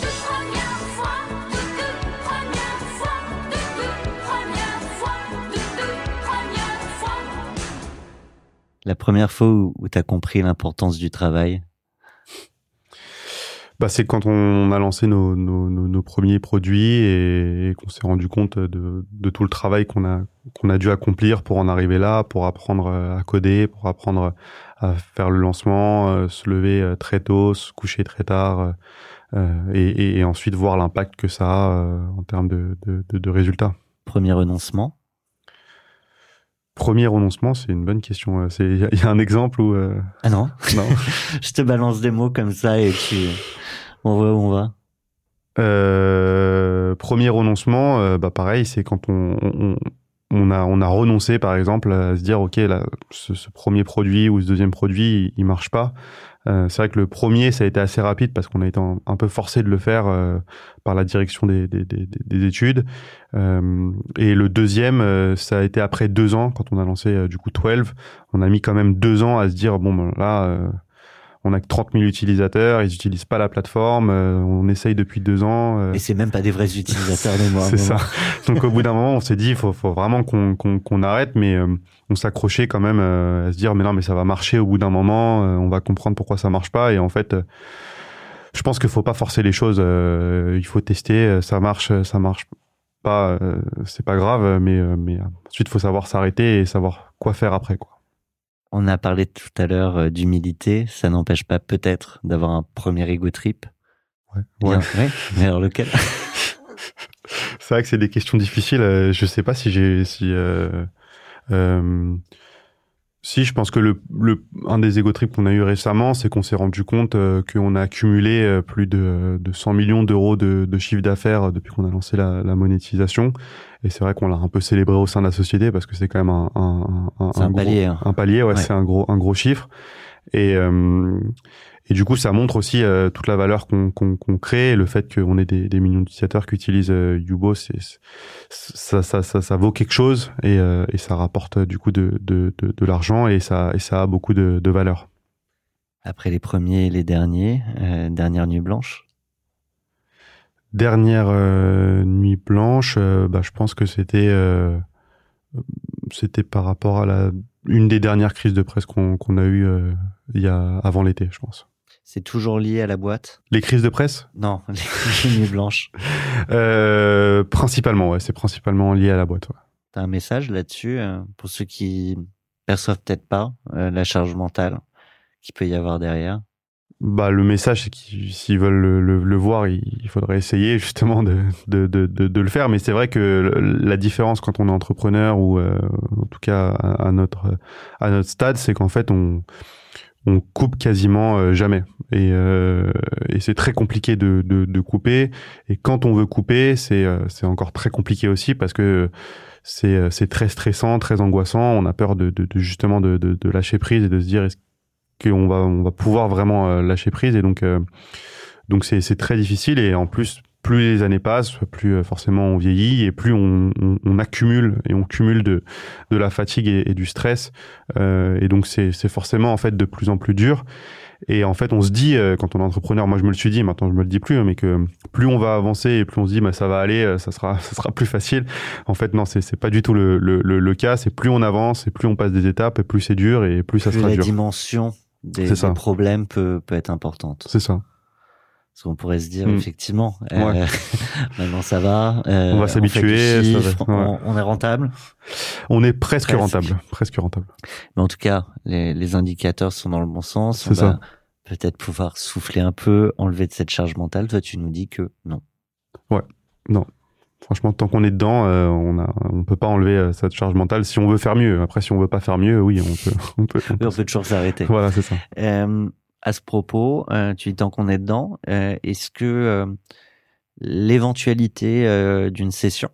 La première fois où tu as compris l'importance du travail? Bah, c'est quand on a lancé nos premiers produits et qu'on s'est rendu compte de tout le travail qu'on a dû accomplir pour en arriver là, pour apprendre à coder, pour apprendre à faire le lancement, se lever très tôt, se coucher très tard, et ensuite voir l'impact que ça a en termes de résultats. Premier renoncement? Premier renoncement, c'est une bonne question. Il y a un exemple où... Ah non, non. Je te balance des mots comme ça et puis on voit où on va. Premier renoncement, pareil, c'est quand on a renoncé, par exemple, à se dire, OK, là, ce premier produit ou ce deuxième produit, il marche pas. C'est vrai que le premier, ça a été assez rapide parce qu'on a été un peu forcé de le faire par la direction des études. Et le deuxième, ça a été après 2 ans, quand on a lancé du coup 12. On a mis quand même 2 ans à se dire, on a que 30 000 utilisateurs, ils n'utilisent pas la plateforme, on essaye depuis 2 ans. Et c'est même pas des vrais utilisateurs de moi. C'est ça. Donc au bout d'un moment, on s'est dit, il faut vraiment qu'on arrête, mais on s'accrochait quand même à se dire, mais non, mais ça va marcher au bout d'un moment, on va comprendre pourquoi ça marche pas. Et en fait, je pense qu'il faut pas forcer les choses, il faut tester, ça marche pas, c'est pas grave, mais ensuite, il faut savoir s'arrêter et savoir quoi faire après, quoi. On a parlé tout à l'heure d'humilité, ça n'empêche pas peut-être d'avoir un premier ego trip. Ouais. Ouais. Mais alors lequel? C'est vrai que c'est des questions difficiles. Je sais pas si je pense que un des ego trips qu'on a eu récemment, c'est qu'on s'est rendu compte qu'on a accumulé plus de 100 millions d'euros de chiffre d'affaires depuis qu'on a lancé la monétisation. Et c'est vrai qu'on l'a un peu célébré au sein de la société parce que c'est quand même un palier. Un palier, ouais. C'est un gros chiffre. Et du coup, ça montre aussi toute la valeur qu'on crée, le fait qu'on ait des millions d'utilisateurs qui utilisent Yubo, ça vaut quelque chose et ça rapporte du coup de l'argent et ça a beaucoup de valeur. Après les premiers et les derniers, dernière nuit blanche. Dernière nuit blanche, je pense que c'était par rapport à une des dernières crises de presse qu'on a eues avant l'été, je pense. C'est toujours lié à la boîte? Les crises de presse? Non, les nuits blanches. Principalement, ouais, c'est principalement lié à la boîte. Ouais. T'as un message là-dessus pour ceux qui perçoivent peut-être pas la charge mentale qu'il peut y avoir derrière? Le message, c'est qu'ils, s'ils veulent le voir, il faudrait essayer justement de le faire. Mais c'est vrai que la différence quand on est entrepreneur ou en tout cas à notre stade, c'est qu'en fait on coupe quasiment jamais. Et c'est très compliqué de couper. Et quand on veut couper, c'est encore très compliqué aussi parce que c'est très stressant, très angoissant. On a peur justement de lâcher prise et de se dire est-ce qu'on va pouvoir vraiment lâcher prise. Et donc c'est très difficile. Et en plus, plus les années passent, plus forcément on vieillit et plus on accumule et on cumule de la fatigue et du stress. Et donc c'est forcément en fait de plus en plus dur. Et en fait, on se dit, quand on est entrepreneur, moi je me le suis dit, maintenant je me le dis plus, mais que plus on va avancer et plus on se dit, ça va aller, ça sera plus facile. En fait, non, c'est pas du tout le cas. C'est plus on avance et plus on passe des étapes et plus c'est dur et plus ça sera dur. La dimension des problèmes peut être importante. C'est ça. Parce qu'on pourrait se dire, effectivement, maintenant ça va. On va s'habituer. On est rentable. On est presque rentable. Mais en tout cas, les indicateurs sont dans le bon sens. C'est ça. Peut-être pouvoir souffler un peu, enlever de cette charge mentale. Toi, tu nous dis que non. Ouais, non. Franchement, tant qu'on est dedans, on peut pas enlever cette charge mentale si on veut faire mieux. Après, si on veut pas faire mieux, oui, on peut toujours s'arrêter. Voilà, c'est ça. À ce propos, tu dis tant qu'on est dedans, est-ce que l'éventualité d'une cession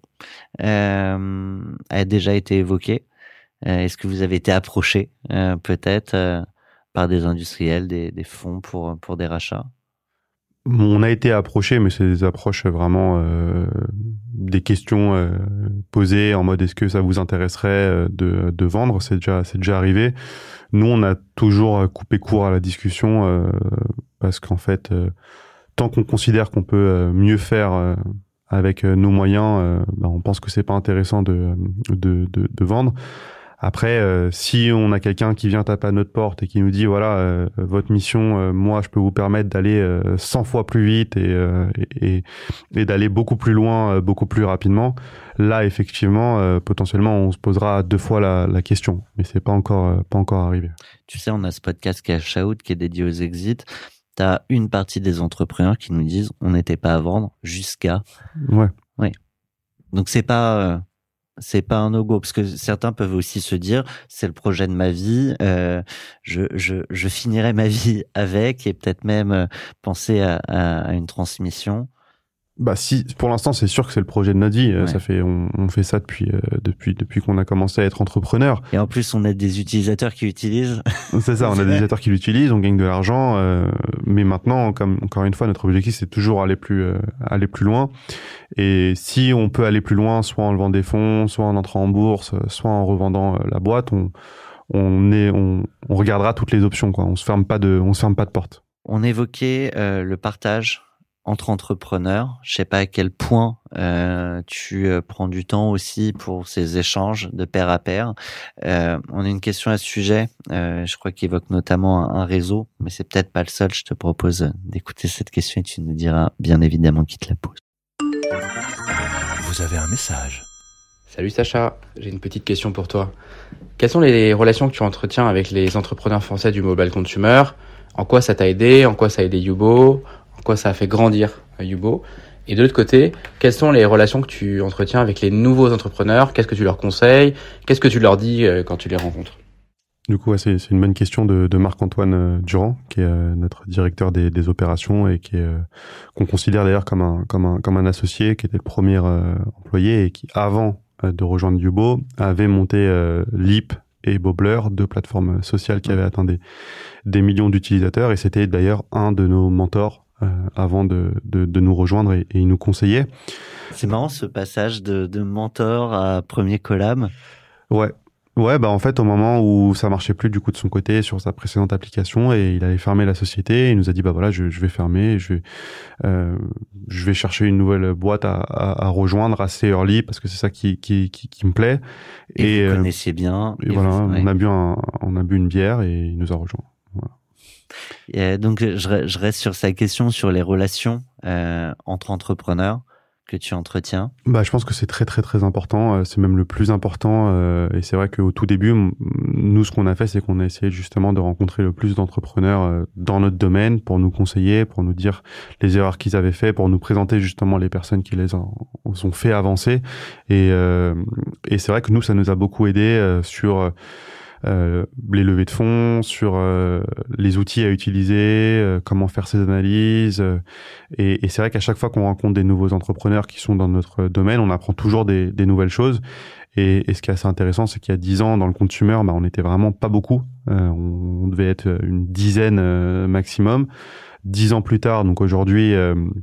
a déjà été évoquée? Est-ce que vous avez été approché peut-être par des industriels, des fonds pour des rachats? On a été approché, mais c'est des approches vraiment des questions posées en mode est-ce que ça vous intéresserait de vendre? C'est déjà arrivé. Nous, on a toujours coupé court à la discussion parce qu'en fait, tant qu'on considère qu'on peut mieux faire avec nos moyens, on pense que c'est pas intéressant de vendre. Après, si on a quelqu'un qui vient taper à notre porte et qui nous dit voilà, votre mission, moi, je peux vous permettre d'aller 100 fois plus vite et d'aller beaucoup plus loin, beaucoup plus rapidement, là, effectivement, potentiellement, on se posera 2 fois la question. Mais c'est pas encore arrivé. Tu sais, on a ce podcast Cash Out qui est dédié aux exits. T'as une partie des entrepreneurs qui nous disent on n'était pas à vendre jusqu'à. Ouais. Oui. Donc c'est pas un no-go parce que certains peuvent aussi se dire c'est le projet de ma vie, je finirai ma vie avec et peut-être même penser à une transmission. Si pour l'instant c'est sûr que c'est le projet de notre vie. Ça fait on fait ça depuis qu'on a commencé à être entrepreneur. Et en plus on a des utilisateurs qui l'utilisent. C'est ça, on a des utilisateurs qui l'utilisent, on gagne de l'argent. Mais maintenant, comme encore une fois, notre objectif c'est toujours aller plus loin. Et si on peut aller plus loin, soit en levant des fonds, soit en entrant en bourse, soit en revendant la boîte, on regardera toutes les options, quoi. On se ferme pas de porte. On évoquait le partage entre entrepreneurs. Je sais pas à quel point tu prends du temps aussi pour ces échanges de pair à pair. On a une question à ce sujet. Je crois qu'il évoque notamment un réseau, mais c'est peut-être pas le seul. Je te propose d'écouter cette question et tu nous diras bien évidemment qui te la pose. Vous avez un message. Salut Sacha, j'ai une petite question pour toi. Quelles sont les relations que tu entretiens avec les entrepreneurs français du mobile consumer? En quoi ça t'a aidé? En quoi ça a aidé Youbo? En quoi ça a fait grandir Youbo? Et de l'autre côté, quelles sont les relations que tu entretiens avec les nouveaux entrepreneurs? Qu'est-ce que tu leur conseilles? Qu'est-ce que tu leur dis quand tu les rencontres? Du coup, c'est une bonne question de Marc-Antoine Durand, qui est notre directeur des opérations et qu'on considère d'ailleurs comme un associé, qui était le premier employé et qui, avant de rejoindre Youbo, avait monté Leap et Bobbler, 2 plateformes sociales qui avaient atteint des millions d'utilisateurs. Et c'était d'ailleurs un de nos mentors avant de nous rejoindre et il nous conseillait. C'est marrant ce passage de mentor à premier collab. Ouais. Ouais, en fait, au moment où ça marchait plus du coup de son côté sur sa précédente application et il allait fermer la société, il nous a dit voilà, je vais fermer, je vais chercher une nouvelle boîte à rejoindre assez early parce que c'est ça qui me plaît. Et vous connaissiez bien. Et voilà, on a bu une bière et il nous a rejoint. Voilà. Et donc je reste sur sa question sur les relations entre entrepreneurs. que tu entretiens? Je pense que c'est très très très important. C'est même le plus important. Et c'est vrai qu'au tout début, nous, ce qu'on a fait, c'est qu'on a essayé justement de rencontrer le plus d'entrepreneurs dans notre domaine pour nous conseiller, pour nous dire les erreurs qu'ils avaient fait, pour nous présenter justement les personnes qui les ont fait avancer. Et c'est vrai que nous, ça nous a beaucoup aidé sur les levées de fonds, sur les outils à utiliser, comment faire ces analyses. Et c'est vrai qu'à chaque fois qu'on rencontre des nouveaux entrepreneurs qui sont dans notre domaine, on apprend toujours des nouvelles choses. Et ce qui est assez intéressant, c'est qu'il y a 10 ans, dans le consumer, on n'était vraiment pas beaucoup. On devait être une dizaine maximum. 10 ans plus tard, donc aujourd'hui,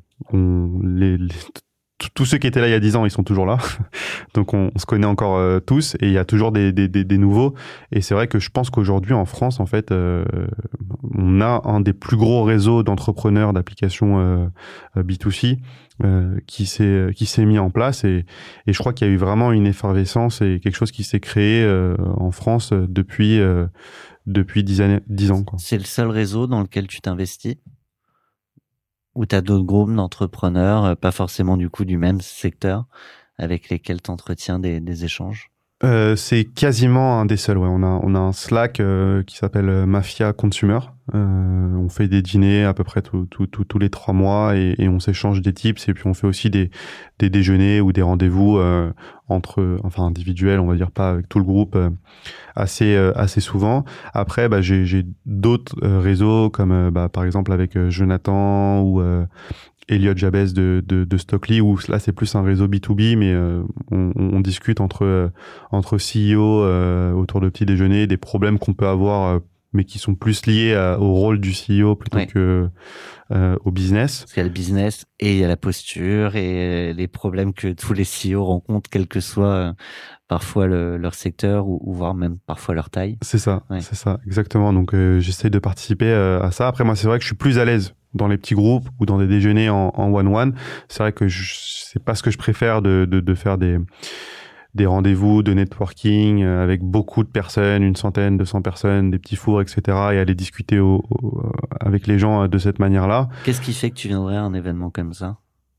tous ceux qui étaient là il y a 10 ans, ils sont toujours là. Donc on se connaît encore tous et il y a toujours des nouveaux. Et c'est vrai que je pense qu'aujourd'hui en France, en fait, on a un des plus gros réseaux d'entrepreneurs d'applications B2C qui s'est mis en place et je crois qu'il y a eu vraiment une effervescence et quelque chose qui s'est créé en France depuis 10 ans, quoi. C'est le seul réseau dans lequel tu t'investis? Ou tu as d'autres groupes d'entrepreneurs, pas forcément du coup du même secteur, avec lesquels tu entretiens des échanges? C'est quasiment un des seuls. Ouais. On a un Slack qui s'appelle Mafia Consumer. On fait des dîners à peu près tous les 3 mois et on s'échange des tips. Et puis on fait aussi des déjeuners ou des rendez-vous individuels, on va dire, pas avec tout le groupe, assez souvent. Après, j'ai d'autres réseaux comme par exemple avec Jonathan ou Elliot Jabez de Stockly, où là c'est plus un réseau B2B, mais on discute entre CEO autour de petits déjeuners, des problèmes qu'on peut avoir, mais qui sont plus liés au rôle du CEO plutôt que au business. Parce qu'il y a le business et il y a la posture et les problèmes que tous les CEO rencontrent, quel que soit parfois leur secteur ou voire même parfois leur taille. C'est ça, c'est ça, exactement. Donc j'essaye de participer à ça. Après moi c'est vrai que je suis plus à l'aise dans les petits groupes ou dans des déjeuners en one-one. C'est vrai que c'est pas ce que je préfère de faire des rendez-vous de networking avec beaucoup de personnes, 100, 200 personnes, des petits fours, etc. et aller discuter avec les gens de cette manière-là. Qu'est-ce qui fait que tu viendrais à un événement comme ça?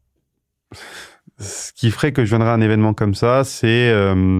Ce qui ferait que je viendrais à un événement comme ça, c'est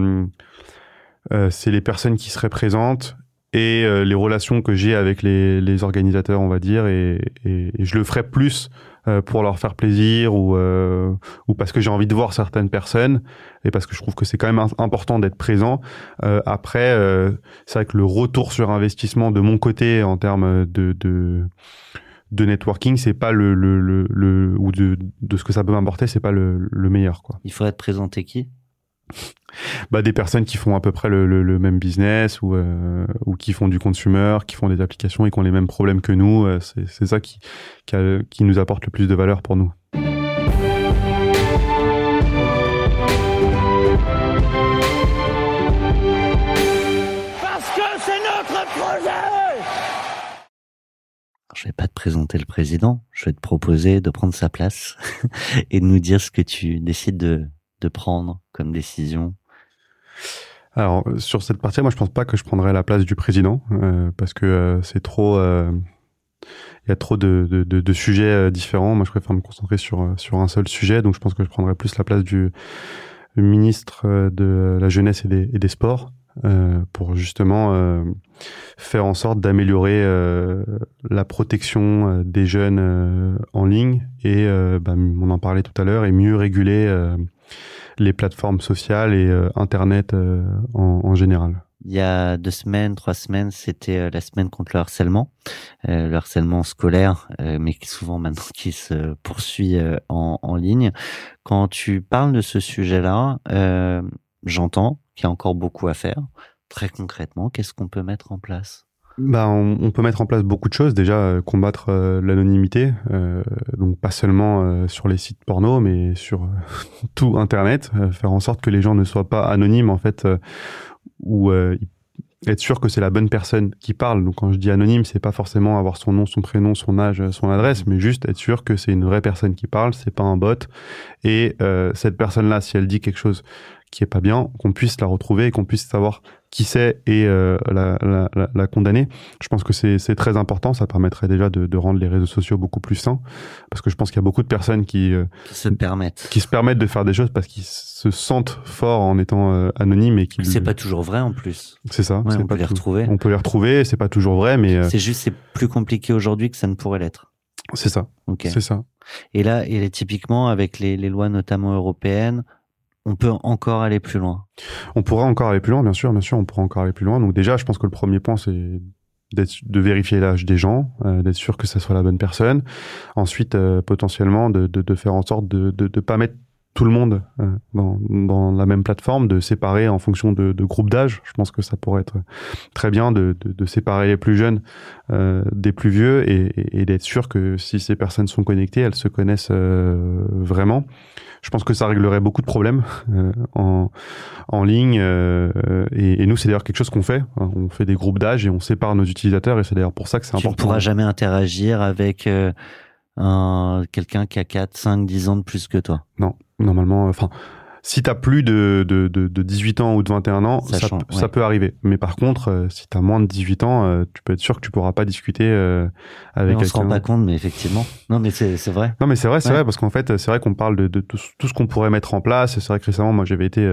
les personnes qui seraient présentes et les relations que j'ai avec les organisateurs, on va dire, et je le ferais plus pour leur faire plaisir ou parce que j'ai envie de voir certaines personnes et parce que je trouve que c'est quand même important d'être présent. Après, c'est vrai que le retour sur investissement de mon côté en termes de networking, c'est pas ou de ce que ça peut m'apporter, c'est pas le meilleur, quoi. Il faudrait te présenter qui? Des personnes qui font à peu près le même business ou qui font du consumer, qui font des applications et qui ont les mêmes problèmes que nous. C'est ça qui nous apporte le plus de valeur pour nous. Parce que c'est notre projet! Je vais pas te présenter le président, je vais te proposer de prendre sa place et de nous dire ce que tu décides de prendre comme décision. Alors, sur cette partie, moi, je pense pas que je prendrais la place du président, parce que c'est trop... il y a trop de sujets différents. Moi, je préfère me concentrer sur un seul sujet, donc je pense que je prendrais plus la place du ministre de la Jeunesse et des Sports, pour justement faire en sorte d'améliorer la protection des jeunes en ligne et, on en parlait tout à l'heure, et mieux réguler les plateformes sociales et Internet en général. Il y a 2 semaines, 3 semaines, c'était la semaine contre le harcèlement scolaire, mais qui souvent maintenant qui se poursuit en ligne. Quand tu parles de ce sujet-là, j'entends qu'il y a encore beaucoup à faire. Très concrètement, qu'est-ce qu'on peut mettre en place? On peut mettre en place beaucoup de choses. Déjà, combattre l'anonymité, donc pas seulement sur les sites porno, mais sur tout Internet, faire en sorte que les gens ne soient pas anonymes, en fait, ou être sûr que c'est la bonne personne qui parle. Donc quand je dis anonyme, c'est pas forcément avoir son nom, son prénom, son âge, son adresse, mais juste être sûr que c'est une vraie personne qui parle, c'est pas un bot. Et cette personne-là, si elle dit quelque chose qui est pas bien, qu'on puisse la retrouver et qu'on puisse savoir qui c'est et la condamner. Je pense que c'est très important. Ça permettrait déjà de rendre les réseaux sociaux beaucoup plus sains, parce que je pense qu'il y a beaucoup de personnes qui se permettent de faire des choses parce qu'ils se sentent forts en étant anonymes et qui. C'est pas toujours vrai en plus. C'est ça. Ouais, on peut les retrouver. On peut les retrouver. C'est pas toujours vrai, mais c'est plus compliqué aujourd'hui que ça ne pourrait l'être. C'est ça. Okay. C'est ça. Et là, typiquement avec les lois notamment européennes, on peut encore aller plus loin. On pourra encore aller plus loin, bien sûr, on pourra encore aller plus loin. Donc déjà, je pense que le premier point, c'est de vérifier l'âge des gens, d'être sûr que ça soit la bonne personne. Ensuite, potentiellement, de faire en sorte de pas mettre tout le monde dans la même plateforme, de séparer en fonction de groupes d'âge. Je pense que ça pourrait être très bien de séparer les plus jeunes des plus vieux et d'être sûr que si ces personnes sont connectées, elles se connaissent vraiment. Je pense que ça réglerait beaucoup de problèmes en ligne. Et nous, c'est d'ailleurs quelque chose qu'on fait. On fait des groupes d'âge et on sépare nos utilisateurs. Et c'est d'ailleurs pour ça que c'est important. Tu ne pourras jamais interagir avec quelqu'un qui a 4, 5, 10 ans de plus que toi. Non, normalement... Enfin, si t'as plus de 18 ans ou de 21 ans, ça peut arriver. Mais par contre, si t'as moins de 18 ans, tu peux être sûr que tu pourras pas discuter avec quelqu'un. On se rend pas compte, mais effectivement. Non, mais c'est vrai. Non, mais c'est vrai, vrai, parce qu'en fait, c'est vrai qu'on parle de tout ce qu'on pourrait mettre en place. C'est vrai que récemment, moi, j'avais été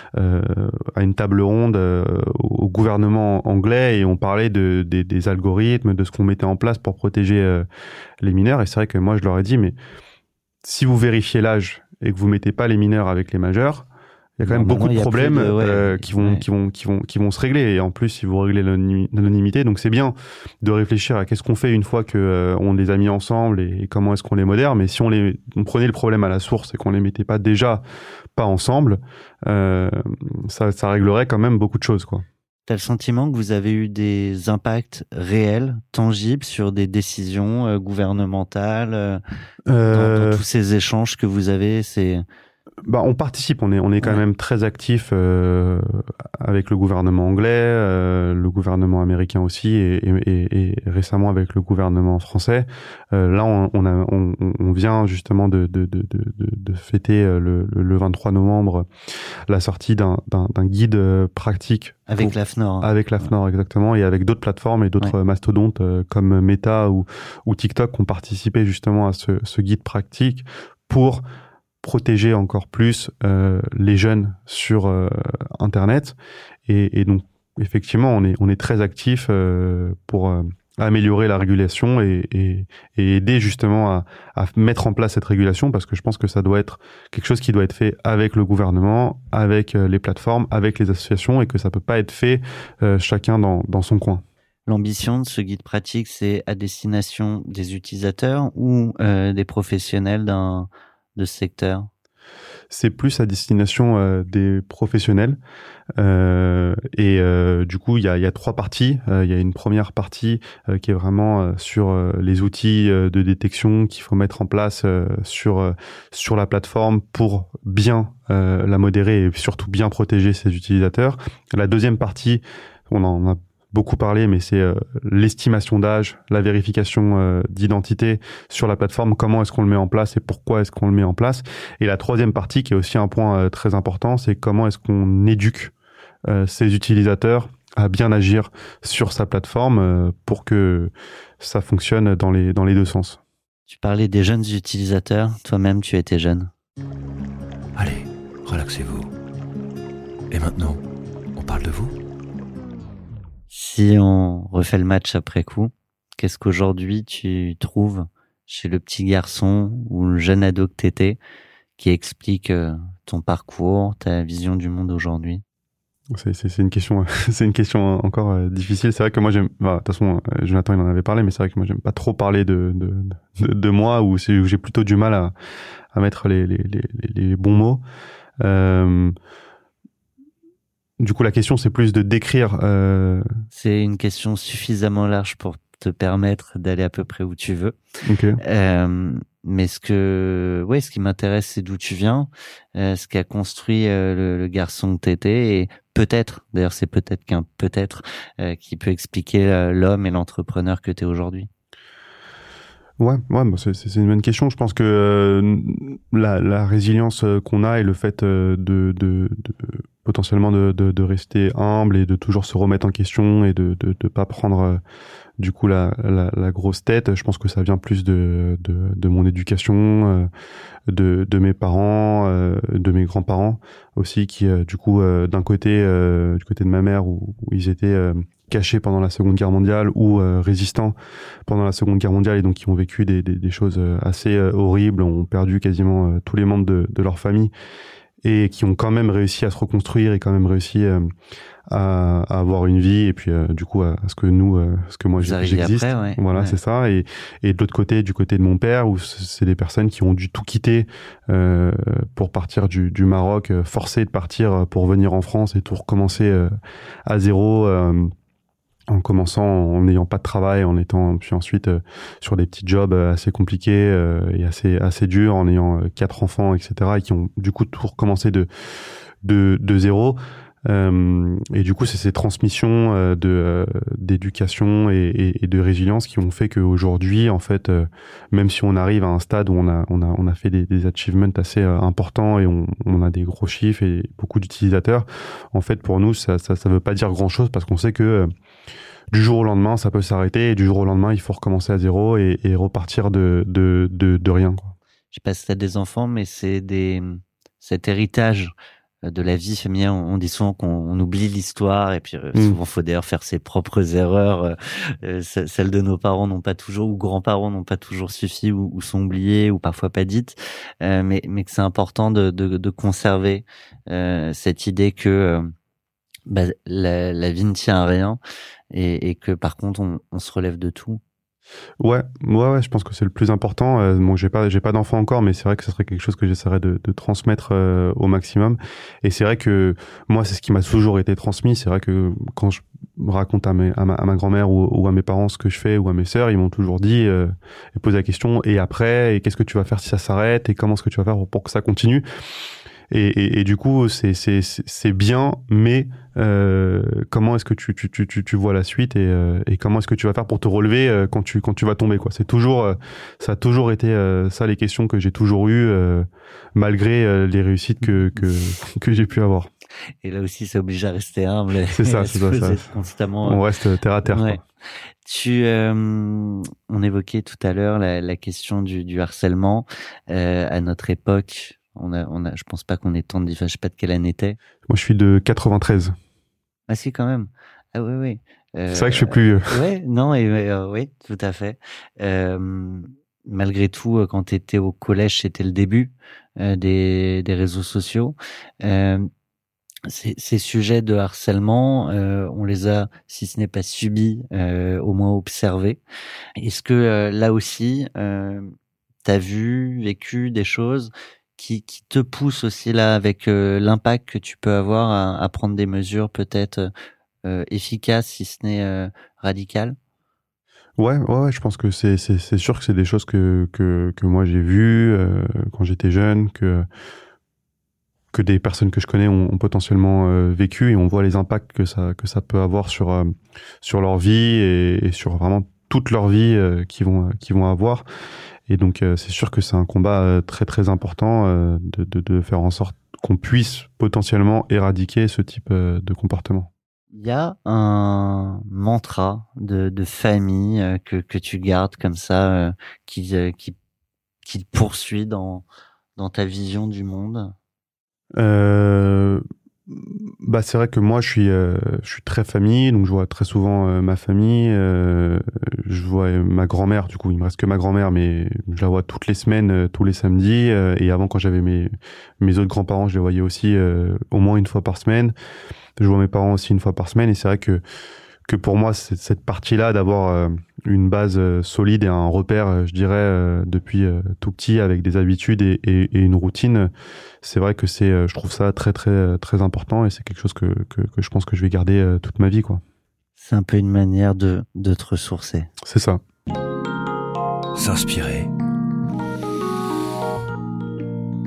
à une table ronde au gouvernement anglais et on parlait des algorithmes, de ce qu'on mettait en place pour protéger les mineurs. Et c'est vrai que moi, je leur ai dit, mais si vous vérifiez l'âge et que vous mettez pas les mineurs avec les majeurs, il y a quand même beaucoup de problèmes qui vont se régler. Et en plus, si vous réglez l'anonymité, donc c'est bien de réfléchir à qu'est-ce qu'on fait une fois que on les a mis ensemble et comment est-ce qu'on les modère. Mais si on prenait le problème à la source et qu'on les mettait pas ensemble, ça réglerait quand même beaucoup de choses, quoi. T'as le sentiment que vous avez eu des impacts réels, tangibles sur des décisions gouvernementales dans tous ces échanges que vous avez? On participe, on est quand même très actif avec le gouvernement anglais, le gouvernement américain aussi, et récemment avec le gouvernement français. Là, on vient justement de fêter le 23 novembre la sortie d'un guide pratique avec l'AFNOR. Avec l'AFNOR, exactement, et avec d'autres plateformes et d'autres mastodontes comme Meta ou TikTok qui ont participé justement à ce guide pratique pour protéger encore plus les jeunes sur Internet et donc effectivement on est très actif pour améliorer la régulation et aider justement à mettre en place cette régulation, parce que je pense que ça doit être quelque chose qui doit être fait avec le gouvernement, avec les plateformes, avec les associations, et que ça peut pas être fait chacun dans son coin. L'ambition de ce guide pratique, c'est à destination des utilisateurs ou des professionnels de ce secteur? C'est plus à destination des professionnels du coup il y a 3 parties. Il y a une première partie qui est vraiment sur les outils de détection qu'il faut mettre en place sur la plateforme pour bien la modérer et surtout bien protéger ses utilisateurs. La deuxième partie, on en a beaucoup parlé, mais c'est l'estimation d'âge, la vérification d'identité sur la plateforme, comment est-ce qu'on le met en place et pourquoi est-ce qu'on le met en place. Et la troisième partie, qui est aussi un point très important, c'est comment est-ce qu'on éduque ses utilisateurs à bien agir sur sa plateforme pour que ça fonctionne dans les deux sens. Tu parlais des jeunes utilisateurs, toi-même tu étais jeune. Allez, relaxez-vous. Et maintenant, on parle de vous ? Si on refait le match après coup, qu'est-ce qu'aujourd'hui tu trouves chez le petit garçon ou le jeune ado que t'étais qui explique ton parcours, ta vision du monde aujourd'hui? C'est une question, encore difficile. C'est vrai que moi de toute façon, Jonathan il en avait parlé, mais c'est vrai que moi j'aime pas trop parler de moi, ou j'ai plutôt du mal à mettre les bons mots. Du coup, la question, c'est plus de décrire... C'est une question suffisamment large pour te permettre d'aller à peu près où tu veux. Okay. Mais ce qui m'intéresse, c'est d'où tu viens, ce qu'a construit le garçon que t'étais, et peut-être, d'ailleurs c'est peut-être qu'un peut-être, qui peut expliquer l'homme et l'entrepreneur que t'es aujourd'hui. Ouais, bah c'est une bonne question. Je pense que la résilience qu'on a et le fait de potentiellement de rester humble et de toujours se remettre en question et de pas prendre du coup la grosse tête, je pense que ça vient plus de mon éducation, de mes parents, de mes grands-parents aussi, qui du coup d'un côté du côté de ma mère où ils étaient cachés pendant la Seconde Guerre mondiale ou résistants pendant la Seconde Guerre mondiale, et donc qui ont vécu des choses assez horribles, ont perdu quasiment tous les membres de leur famille, et qui ont quand même réussi à se reconstruire et quand même réussi à avoir une vie, et puis du coup à ce que moi j'existe. Après, ouais. Voilà, ouais. c'est ça. Et de l'autre côté, du côté de mon père, où c'est des personnes qui ont dû tout quitter pour partir du Maroc, forcés de partir pour venir en France et tout recommencer à zéro. En commençant en n'ayant pas de travail, en étant puis ensuite sur des petits jobs assez compliqués et assez durs, en ayant 4 enfants, etc., et qui ont du coup tout recommencé de zéro. Et du coup, c'est ces transmissions d'éducation et de résilience qui ont fait qu'aujourd'hui, en fait, même si on arrive à un stade où on a fait des achievements assez importants et on a des gros chiffres et beaucoup d'utilisateurs, en fait, pour nous, ça veut pas dire grand chose, parce qu'on sait que du jour au lendemain, ça peut s'arrêter, et du jour au lendemain, il faut recommencer à zéro et repartir de rien, quoi. Je sais pas si t'as des enfants, mais c'est cet héritage de la vie familiale. On dit souvent qu'on oublie l'histoire, et puis souvent faut d'ailleurs faire ses propres erreurs. Celles de nos parents n'ont pas toujours, ou grands-parents n'ont pas toujours suffi, ou sont oubliées, ou parfois pas dites. Mais que c'est important de conserver cette idée que la vie ne tient à rien, et que par contre on se relève de tout. Ouais, je pense que c'est le plus important. Bon, j'ai pas d'enfant encore, mais c'est vrai que ce serait quelque chose que j'essaierais de transmettre au maximum. Et c'est vrai que moi, c'est ce qui m'a toujours été transmis. C'est vrai que quand je raconte à ma grand-mère ou à mes parents ce que je fais, ou à mes sœurs, ils m'ont toujours dit, et posé la question, et après, et qu'est-ce que tu vas faire si ça s'arrête, et comment est-ce que tu vas faire pour que ça continue? Et du coup, c'est bien, mais comment est-ce que tu vois la suite, et comment est-ce que tu vas faire pour te relever quand tu vas tomber, quoi. C'est toujours ça a toujours été ça, les questions que j'ai toujours eues, malgré les réussites que j'ai pu avoir. Et là aussi, ça oblige à rester humble. C'est ça. Constamment. On reste terre à terre. Ouais. Quoi. On évoquait tout à l'heure la question du harcèlement à notre époque. Je pense pas qu'on ait tant de, je sais pas de quelle année t'es. Moi, je suis de 93. Ah si, quand même. Ah oui. C'est vrai que je suis plus vieux. Ouais, non, oui, tout à fait. Malgré tout, quand t'étais au collège, c'était le début des réseaux sociaux. Ces sujets de harcèlement, on les a, si ce n'est pas subis, au moins observés. Est-ce que là aussi, t'as vécu des choses qui te poussent aussi là, avec l'impact que tu peux avoir à prendre des mesures peut-être efficaces, si ce n'est radicales? Ouais, je pense que c'est sûr que c'est des choses que moi j'ai vues quand j'étais jeune, que des personnes que je connais ont potentiellement vécu, et on voit les impacts que ça peut avoir sur leur vie et sur vraiment toute leur vie qu'ils vont avoir. Et donc c'est sûr que c'est un combat très très important de faire en sorte qu'on puisse potentiellement éradiquer ce type de comportement. Il y a un mantra de famille que tu gardes comme ça, qui te poursuit dans ta vision du monde? C'est vrai que moi je suis très famille, donc je vois très souvent ma famille. Je vois ma grand-mère, du coup il me reste que ma grand-mère, mais je la vois toutes les semaines, tous les samedis. Et avant, quand j'avais mes autres grands-parents, je les voyais aussi au moins une fois par semaine. Je vois mes parents aussi une fois par semaine, et c'est vrai que pour moi, cette partie-là, d'avoir une base solide et un repère, je dirais, depuis tout petit, avec des habitudes et une routine, c'est vrai que je trouve ça très très très important, et c'est quelque chose que je pense que je vais garder toute ma vie, quoi. C'est un peu une manière de te ressourcer. C'est ça. S'inspirer.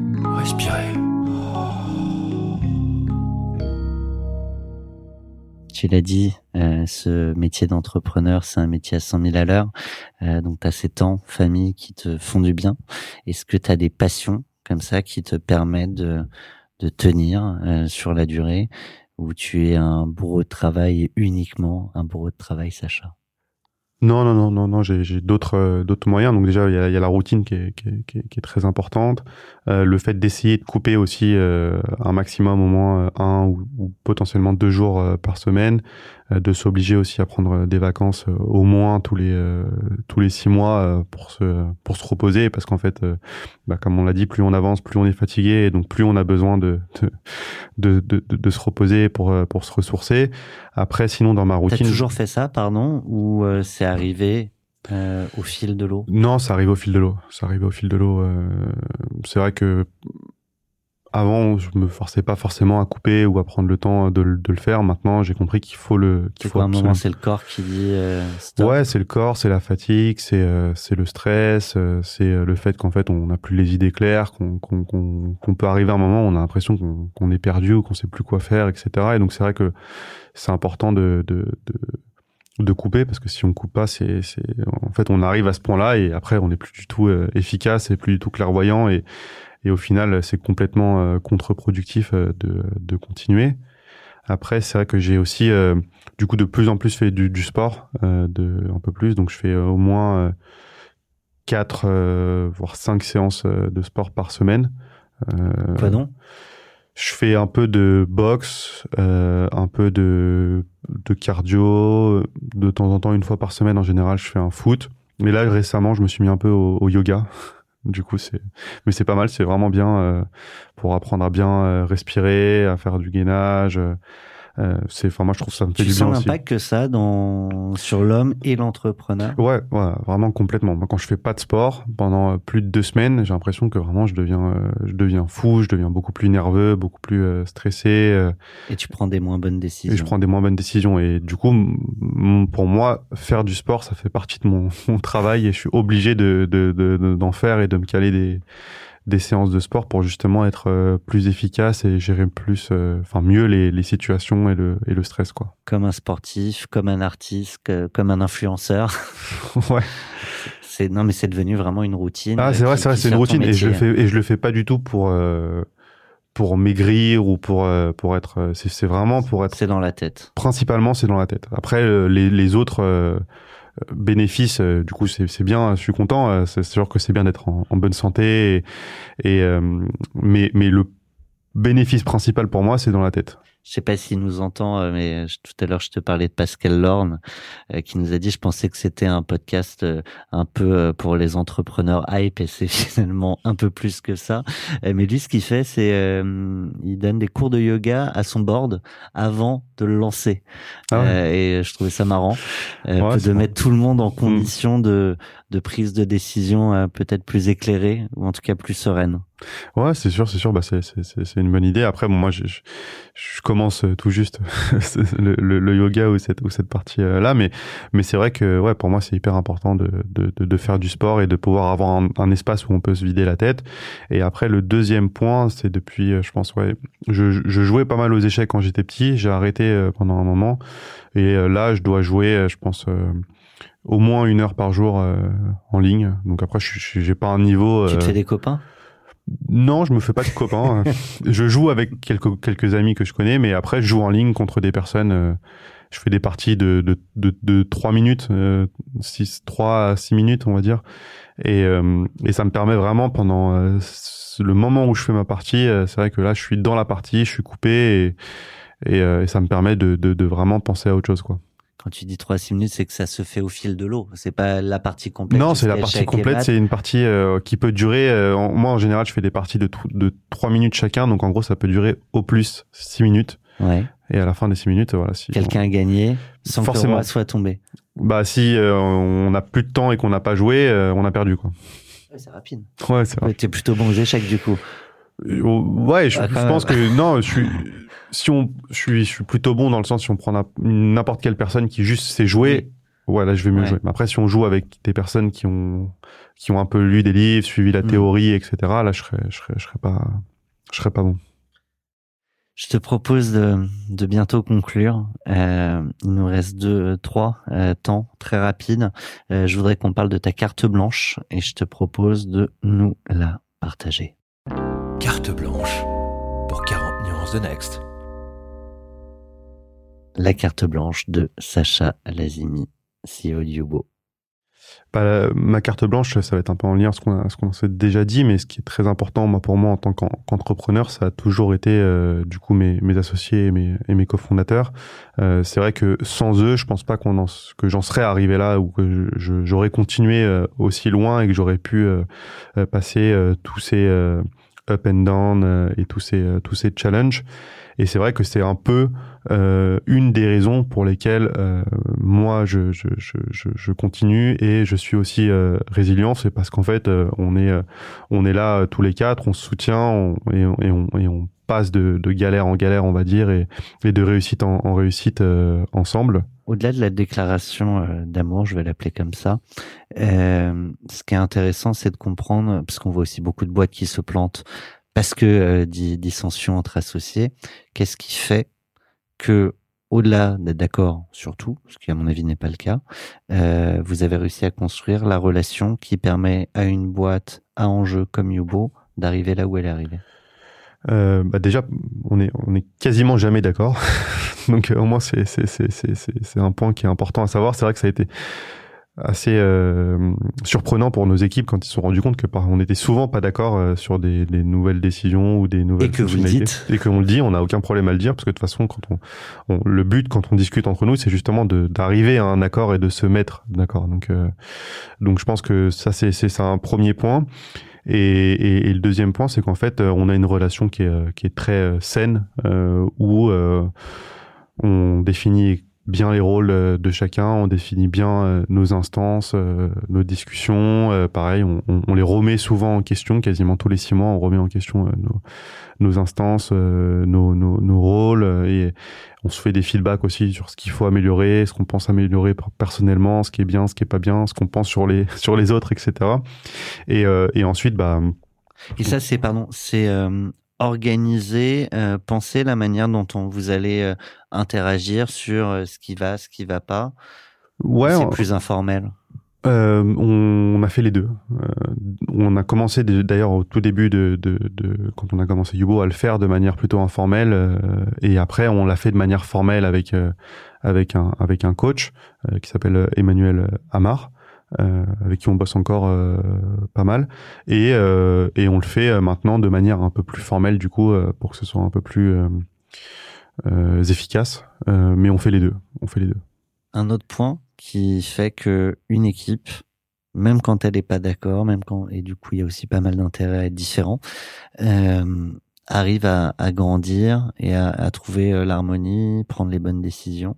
Respirer. Tu l'as dit, ce métier d'entrepreneur, c'est un métier à 100 000 à l'heure. Donc, tu as ces temps, famille qui te font du bien. Est-ce que tu as des passions comme ça qui te permettent de tenir sur la durée, ou tu es un bourreau de travail et uniquement un bourreau de travail, Sacha? Non, j'ai d'autres moyens. Donc déjà, il y a la routine qui est très importante. Le fait d'essayer de couper aussi un maximum, au moins un ou potentiellement 2 jours par semaine, de s'obliger aussi à prendre des vacances au moins tous les 6 mois pour se reposer, parce qu'en fait, comme on l'a dit, plus on avance, plus on est fatigué, et donc plus on a besoin de se reposer pour se ressourcer. Après, sinon, dans ma routine... T'as toujours fait ça, pardon, ou c'est arrivé au fil de l'eau? Non, ça arrive au fil de l'eau. C'est vrai que avant, je me forçais pas forcément à couper ou à prendre le temps de le faire. Maintenant, j'ai compris qu'il faut un moment, c'est le corps qui dit stop. Ouais, c'est le corps, c'est la fatigue, c'est le stress, c'est le fait qu'en fait, on n'a plus les idées claires, qu'on peut arriver à un moment où on a l'impression qu'on est perdu ou qu'on sait plus quoi faire, etc. Et donc, c'est vrai que c'est important de couper, parce que si on coupe pas, en fait, on arrive à ce point-là et après, on n'est plus du tout efficace et plus du tout clairvoyant, et au final, c'est complètement contre-productif de continuer. Après, c'est vrai que j'ai aussi, du coup, de plus en plus fait du sport, un peu plus. Donc, je fais au moins 4, voire 5 séances de sport par semaine. Quoi donc? Je fais un peu de boxe, un peu de cardio. De temps en temps, 1 fois par semaine, en général, je fais un foot. Mais là, récemment, je me suis mis un peu au yoga. Du coup, mais c'est pas mal, c'est vraiment bien pour apprendre à bien respirer, à faire du gainage. Moi, je trouve que ça me fait du bien aussi. Tu sens l'impact que ça sur l'homme et l'entrepreneur? Ouais, vraiment complètement. Moi, quand je fais pas de sport pendant plus de 2 semaines, j'ai l'impression que vraiment je deviens fou, je deviens beaucoup plus nerveux, beaucoup plus stressé. Et tu prends des moins bonnes décisions. Et je prends des moins bonnes décisions. Et du coup, pour moi, faire du sport, ça fait partie de mon travail, et je suis obligé d'en faire et de me caler des séances de sport pour justement être plus efficace et gérer mieux les situations et le stress, quoi. Comme un sportif, comme un artiste, comme un influenceur. Ouais. Mais c'est devenu vraiment une routine. Ah, c'est vrai, c'est une routine, et je le fais pas du tout pour maigrir ou pour être, c'est vraiment pour être. C'est dans la tête. Principalement, c'est dans la tête. Après, les autres bénéfices, du coup, c'est bien, je suis content, c'est sûr que c'est bien d'être en bonne santé, mais le bénéfice principal pour moi, c'est dans la tête. Je sais pas s'il nous entend, mais tout à l'heure, je te parlais de Pascal Lorne, qui nous a dit, je pensais que c'était un podcast un peu pour les entrepreneurs hype, et c'est finalement un peu plus que ça. Mais lui, ce qu'il fait, c'est il donne des cours de yoga à son board avant de le lancer. Ah ouais. Et je trouvais ça marrant de mettre tout le monde en condition de prise de décision peut-être plus éclairée, ou en tout cas plus sereine. Ouais, c'est sûr. Bah, c'est une bonne idée. Après, bon, moi, je commence tout juste le yoga ou cette partie là, mais c'est vrai que ouais, pour moi, c'est hyper important de faire du sport et de pouvoir avoir un espace où on peut se vider la tête. Et après, le deuxième point, c'est depuis, je pense, ouais, je jouais pas mal aux échecs quand j'étais petit. J'ai arrêté pendant un moment, et là, je dois jouer, je pense, au moins 1 heure par jour en ligne. Donc après, j'ai pas un niveau. Tu te fais des copains? Non, je me fais pas de copains. Je joue avec quelques amis que je connais, mais après, je joue en ligne contre des personnes. Je fais des parties de 3 minutes, 3 à 6 minutes, on va dire. Et ça me permet vraiment, pendant le moment où je fais ma partie, c'est vrai que là, je suis dans la partie, je suis coupé, et ça me permet de vraiment penser à autre chose, quoi. Quand tu dis 3 à 6 minutes, c'est que ça se fait au fil de l'eau. C'est pas la partie complète. Non, c'est la partie complète. C'est une partie qui peut durer. Moi, en général, je fais des parties de 3 minutes chacun. Donc, en gros, ça peut durer au plus 6 minutes. Ouais. Et à la fin des 6 minutes, voilà. Si quelqu'un a gagné sans que le roi soit tombé. Bah, si on n'a plus de temps et qu'on n'a pas joué, on a perdu, quoi. Ouais, c'est rapide. Ouais, c'est rapide. T'es plutôt bon aux échecs, du coup. Ouais, je pense que non, je suis plutôt bon dans le sens, si on prend n'importe quelle personne qui juste sait jouer, ouais, là je vais mieux jouer. Mais après, si on joue avec des personnes qui ont un peu lu des livres, suivi la théorie, etc., là je serais pas bon. Je te propose de bientôt conclure. Il nous reste 3 temps très rapides. Je voudrais qu'on parle de ta carte blanche et je te propose de nous la partager. Carte blanche pour 40 nuances de Next. La carte blanche de Sacha Lazimi, CEO de Yubo. Ma carte blanche, ça va être un peu en lien à ce qu'on s'est déjà dit, mais ce qui est très important pour moi en tant qu'entrepreneur, ça a toujours été du coup mes associés et mes cofondateurs. C'est vrai que sans eux, je pense pas que j'en serais arrivé là ou que j'aurais continué aussi loin et que j'aurais pu passer tous ces up and down et tous ces challenges. Et c'est vrai que c'est un peu une des raisons pour lesquelles moi je continue et je suis aussi résilient. C'est parce qu'en fait on est là tous les 4, on se soutient et on passe de galère en galère, on va dire, et de réussite en réussite ensemble. Au-delà de la déclaration d'amour, je vais l'appeler comme ça, ce qui est intéressant, c'est de comprendre, parce qu'on voit aussi beaucoup de boîtes qui se plantent parce que dissension entre associés. Qu'est-ce qui fait que, au-delà d'être d'accord sur tout, ce qui à mon avis n'est pas le cas, vous avez réussi à construire la relation qui permet à une boîte à enjeu comme Yubo d'arriver là où elle est arrivée? Déjà, on est quasiment jamais d'accord. Donc au moins c'est un point qui est important à savoir. C'est vrai que ça a été assez surprenant pour nos équipes quand ils se sont rendus compte que on était souvent pas d'accord sur des nouvelles décisions ou des nouvelles fonctionnalités. Et que on le dit, on n'a aucun problème à le dire, parce que de toute façon, quand le but quand on discute entre nous, c'est justement d'arriver à un accord et de se mettre d'accord. Donc je pense que ça c'est un premier point. Et le deuxième point, c'est qu'en fait, on a une relation qui est très saine, où on définit bien les rôles de chacun, on définit bien nos instances, nos discussions. Pareil, on les remet souvent en question, quasiment tous les 6 mois, on remet en question nos instances, nos rôles, et on se fait des feedbacks aussi sur ce qu'il faut améliorer, ce qu'on pense améliorer personnellement, ce qui est bien, ce qui est pas bien, ce qu'on pense sur les autres, etc. Et ensuite, Et ça, c'est organiser, penser la manière dont vous allez interagir sur ce qui va pas. Ouais. C'est plus informel. On a fait les deux. On a commencé d'ailleurs au tout début quand on a commencé Yubo à le faire de manière plutôt informelle, et après on l'a fait de manière formelle avec un coach qui s'appelle Emmanuel Amar, avec qui on bosse encore pas mal, et on le fait maintenant de manière un peu plus formelle du coup, pour que ce soit un peu plus efficace, mais on fait les deux. Un autre point qui fait que une équipe, même quand elle est pas d'accord, et du coup il y a aussi pas mal d'intérêt à être différent, arrive à grandir et à trouver l'harmonie, prendre les bonnes décisions.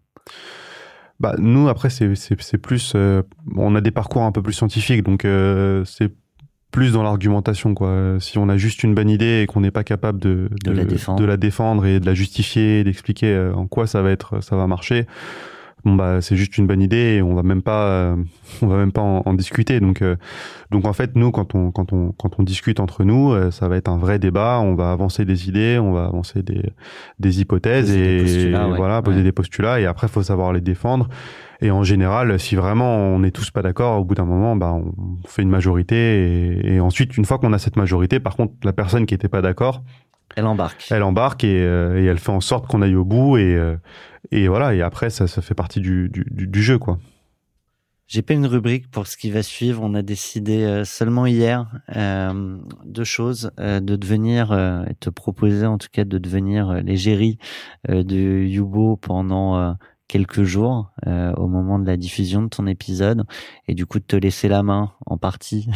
Nous après c'est plus, on a des parcours un peu plus scientifiques, donc c'est plus dans l'argumentation, quoi. Si on a juste une bonne idée et qu'on n'est pas capable de la défendre et de la justifier, d'expliquer en quoi ça va marcher, c'est juste une bonne idée et on va même pas en discuter. Donc en fait, nous, quand on discute entre nous, ça va être un vrai débat. On va avancer des idées, on va avancer des hypothèses poser des postulats. Et après, faut savoir les défendre. Et en général, si vraiment on n'est tous pas d'accord, au bout d'un moment, on fait une majorité. Et ensuite, une fois qu'on a cette majorité, par contre, la personne qui était pas d'accord, elle embarque et elle fait en sorte qu'on aille au bout, et voilà, et après ça fait partie du jeu, quoi. J'ai pas une rubrique pour ce qui va suivre. On a décidé seulement hier 2 choses, de devenir et te proposer en tout cas de devenir l'égérie de Yubo pendant quelques jours au moment de la diffusion de ton épisode, et du coup de te laisser la main en partie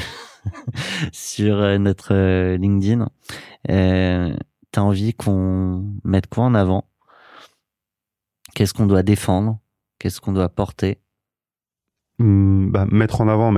sur notre LinkedIn. T'as envie qu'on mette quoi en avant? Qu'est-ce qu'on doit défendre? Qu'est-ce qu'on doit porter? Mettre en avant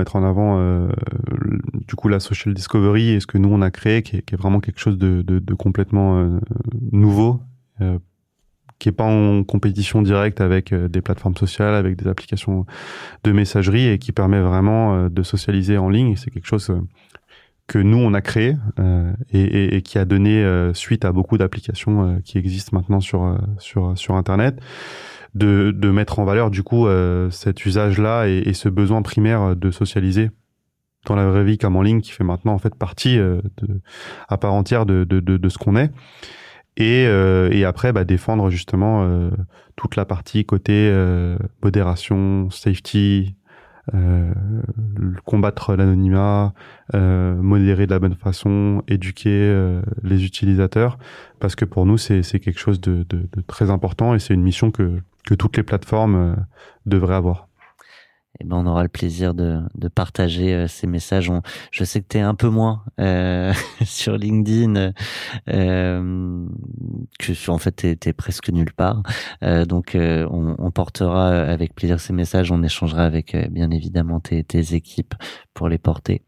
du coup la social discovery et ce que nous on a créé, qui est vraiment quelque chose de complètement nouveau, qui est pas en compétition directe avec des plateformes sociales, avec des applications de messagerie, et qui permet vraiment de socialiser en ligne. Et c'est quelque chose que nous on a créé et qui a donné suite à beaucoup d'applications qui existent maintenant sur Internet, de mettre en valeur du coup cet usage-là et ce besoin primaire de socialiser dans la vraie vie comme en ligne, qui fait maintenant en fait partie à part entière de ce qu'on est. Et après défendre justement toute la partie côté modération, safety, combattre l'anonymat, modérer de la bonne façon, éduquer les utilisateurs, parce que pour nous c'est quelque chose de très important et c'est une mission que toutes les plateformes devraient avoir. Eh ben, on aura le plaisir de partager ces messages. Je sais que t'es un peu moins sur LinkedIn, que en fait t'es presque nulle part. Donc on portera avec plaisir ces messages. On échangera avec bien évidemment tes équipes pour les porter.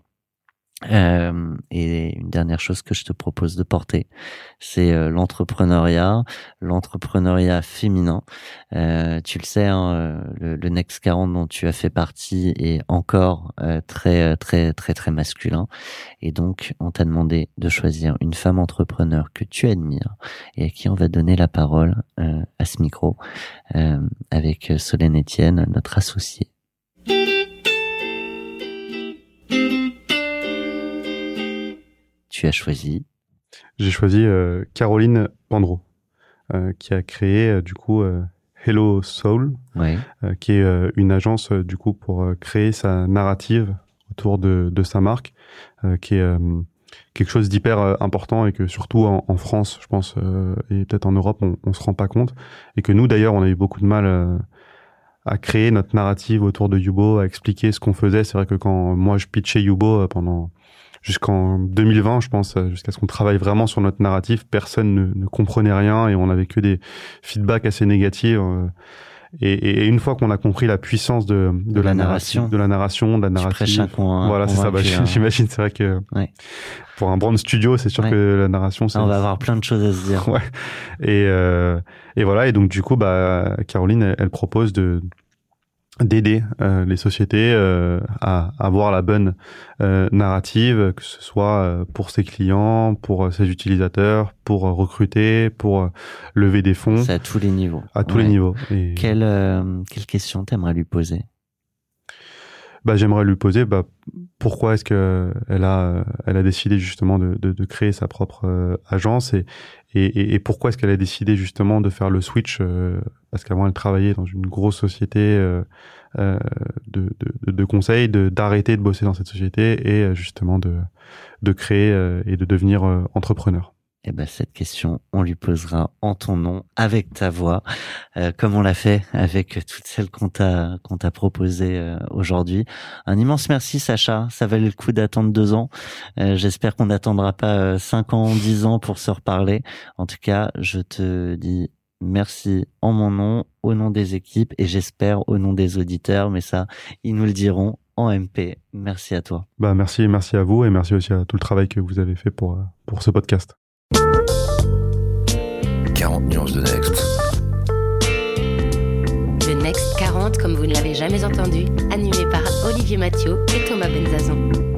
Et une dernière chose que je te propose de porter, c'est l'entrepreneuriat féminin. Tu le sais, hein, le Next 40 dont tu as fait partie est encore très masculin. Et donc, on t'a demandé de choisir une femme entrepreneur que tu admires et à qui on va donner la parole à ce micro, avec Solène Etienne, notre associée. Tu as choisi? J'ai choisi Caroline Pandreau, qui a créé du coup Hello Soul, ouais. Qui est une agence du coup pour créer sa narrative autour de sa marque, qui est quelque chose d'hyper important et que surtout en France, je pense, et peut-être en Europe, on se rend pas compte, et que nous d'ailleurs on a eu beaucoup de mal à créer notre narrative autour de Yubo, à expliquer ce qu'on faisait. C'est vrai que quand moi je pitchais Yubo jusqu'en 2020, je pense, jusqu'à ce qu'on travaille vraiment sur notre narratif, personne ne comprenait rien et on avait que des feedbacks assez négatifs. Et une fois qu'on a compris la puissance de la narration, de la narrative, voilà, c'est ça. J'imagine, c'est vrai que pour un brand studio, c'est sûr que la narration, on va avoir plein de choses à se dire. Ouais. Et voilà. Et donc du coup, Caroline, elle propose d'aider les sociétés à avoir la bonne narrative, que ce soit pour ses clients, pour ses utilisateurs, pour recruter, pour lever des fonds. C'est à tous les niveaux. À tous les niveaux. Et... Quelle question t'aimerais lui poser? J'aimerais lui poser pourquoi est-ce que elle a décidé justement de créer sa propre agence et pourquoi est-ce qu'elle a décidé justement de faire le switch, parce qu'avant elle travaillait dans une grosse société de conseil, d'arrêter de bosser dans cette société et justement de créer et de devenir entrepreneur. Eh ben, cette question, on lui posera en ton nom, avec ta voix, comme on l'a fait avec toutes celles qu'on t'a proposées aujourd'hui. Un immense merci, Sacha. Ça valait le coup d'attendre 2 ans. J'espère qu'on n'attendra pas 5 ans, 10 ans pour se reparler. En tout cas, je te dis merci en mon nom, au nom des équipes et j'espère au nom des auditeurs, mais ça, ils nous le diront en MP. Merci à toi. Merci à vous et merci aussi à tout le travail que vous avez fait pour ce podcast. 40 nuances de Next. Le Next 40, comme vous ne l'avez jamais entendu, animé par Olivier Mathieu et Thomas Benzazon.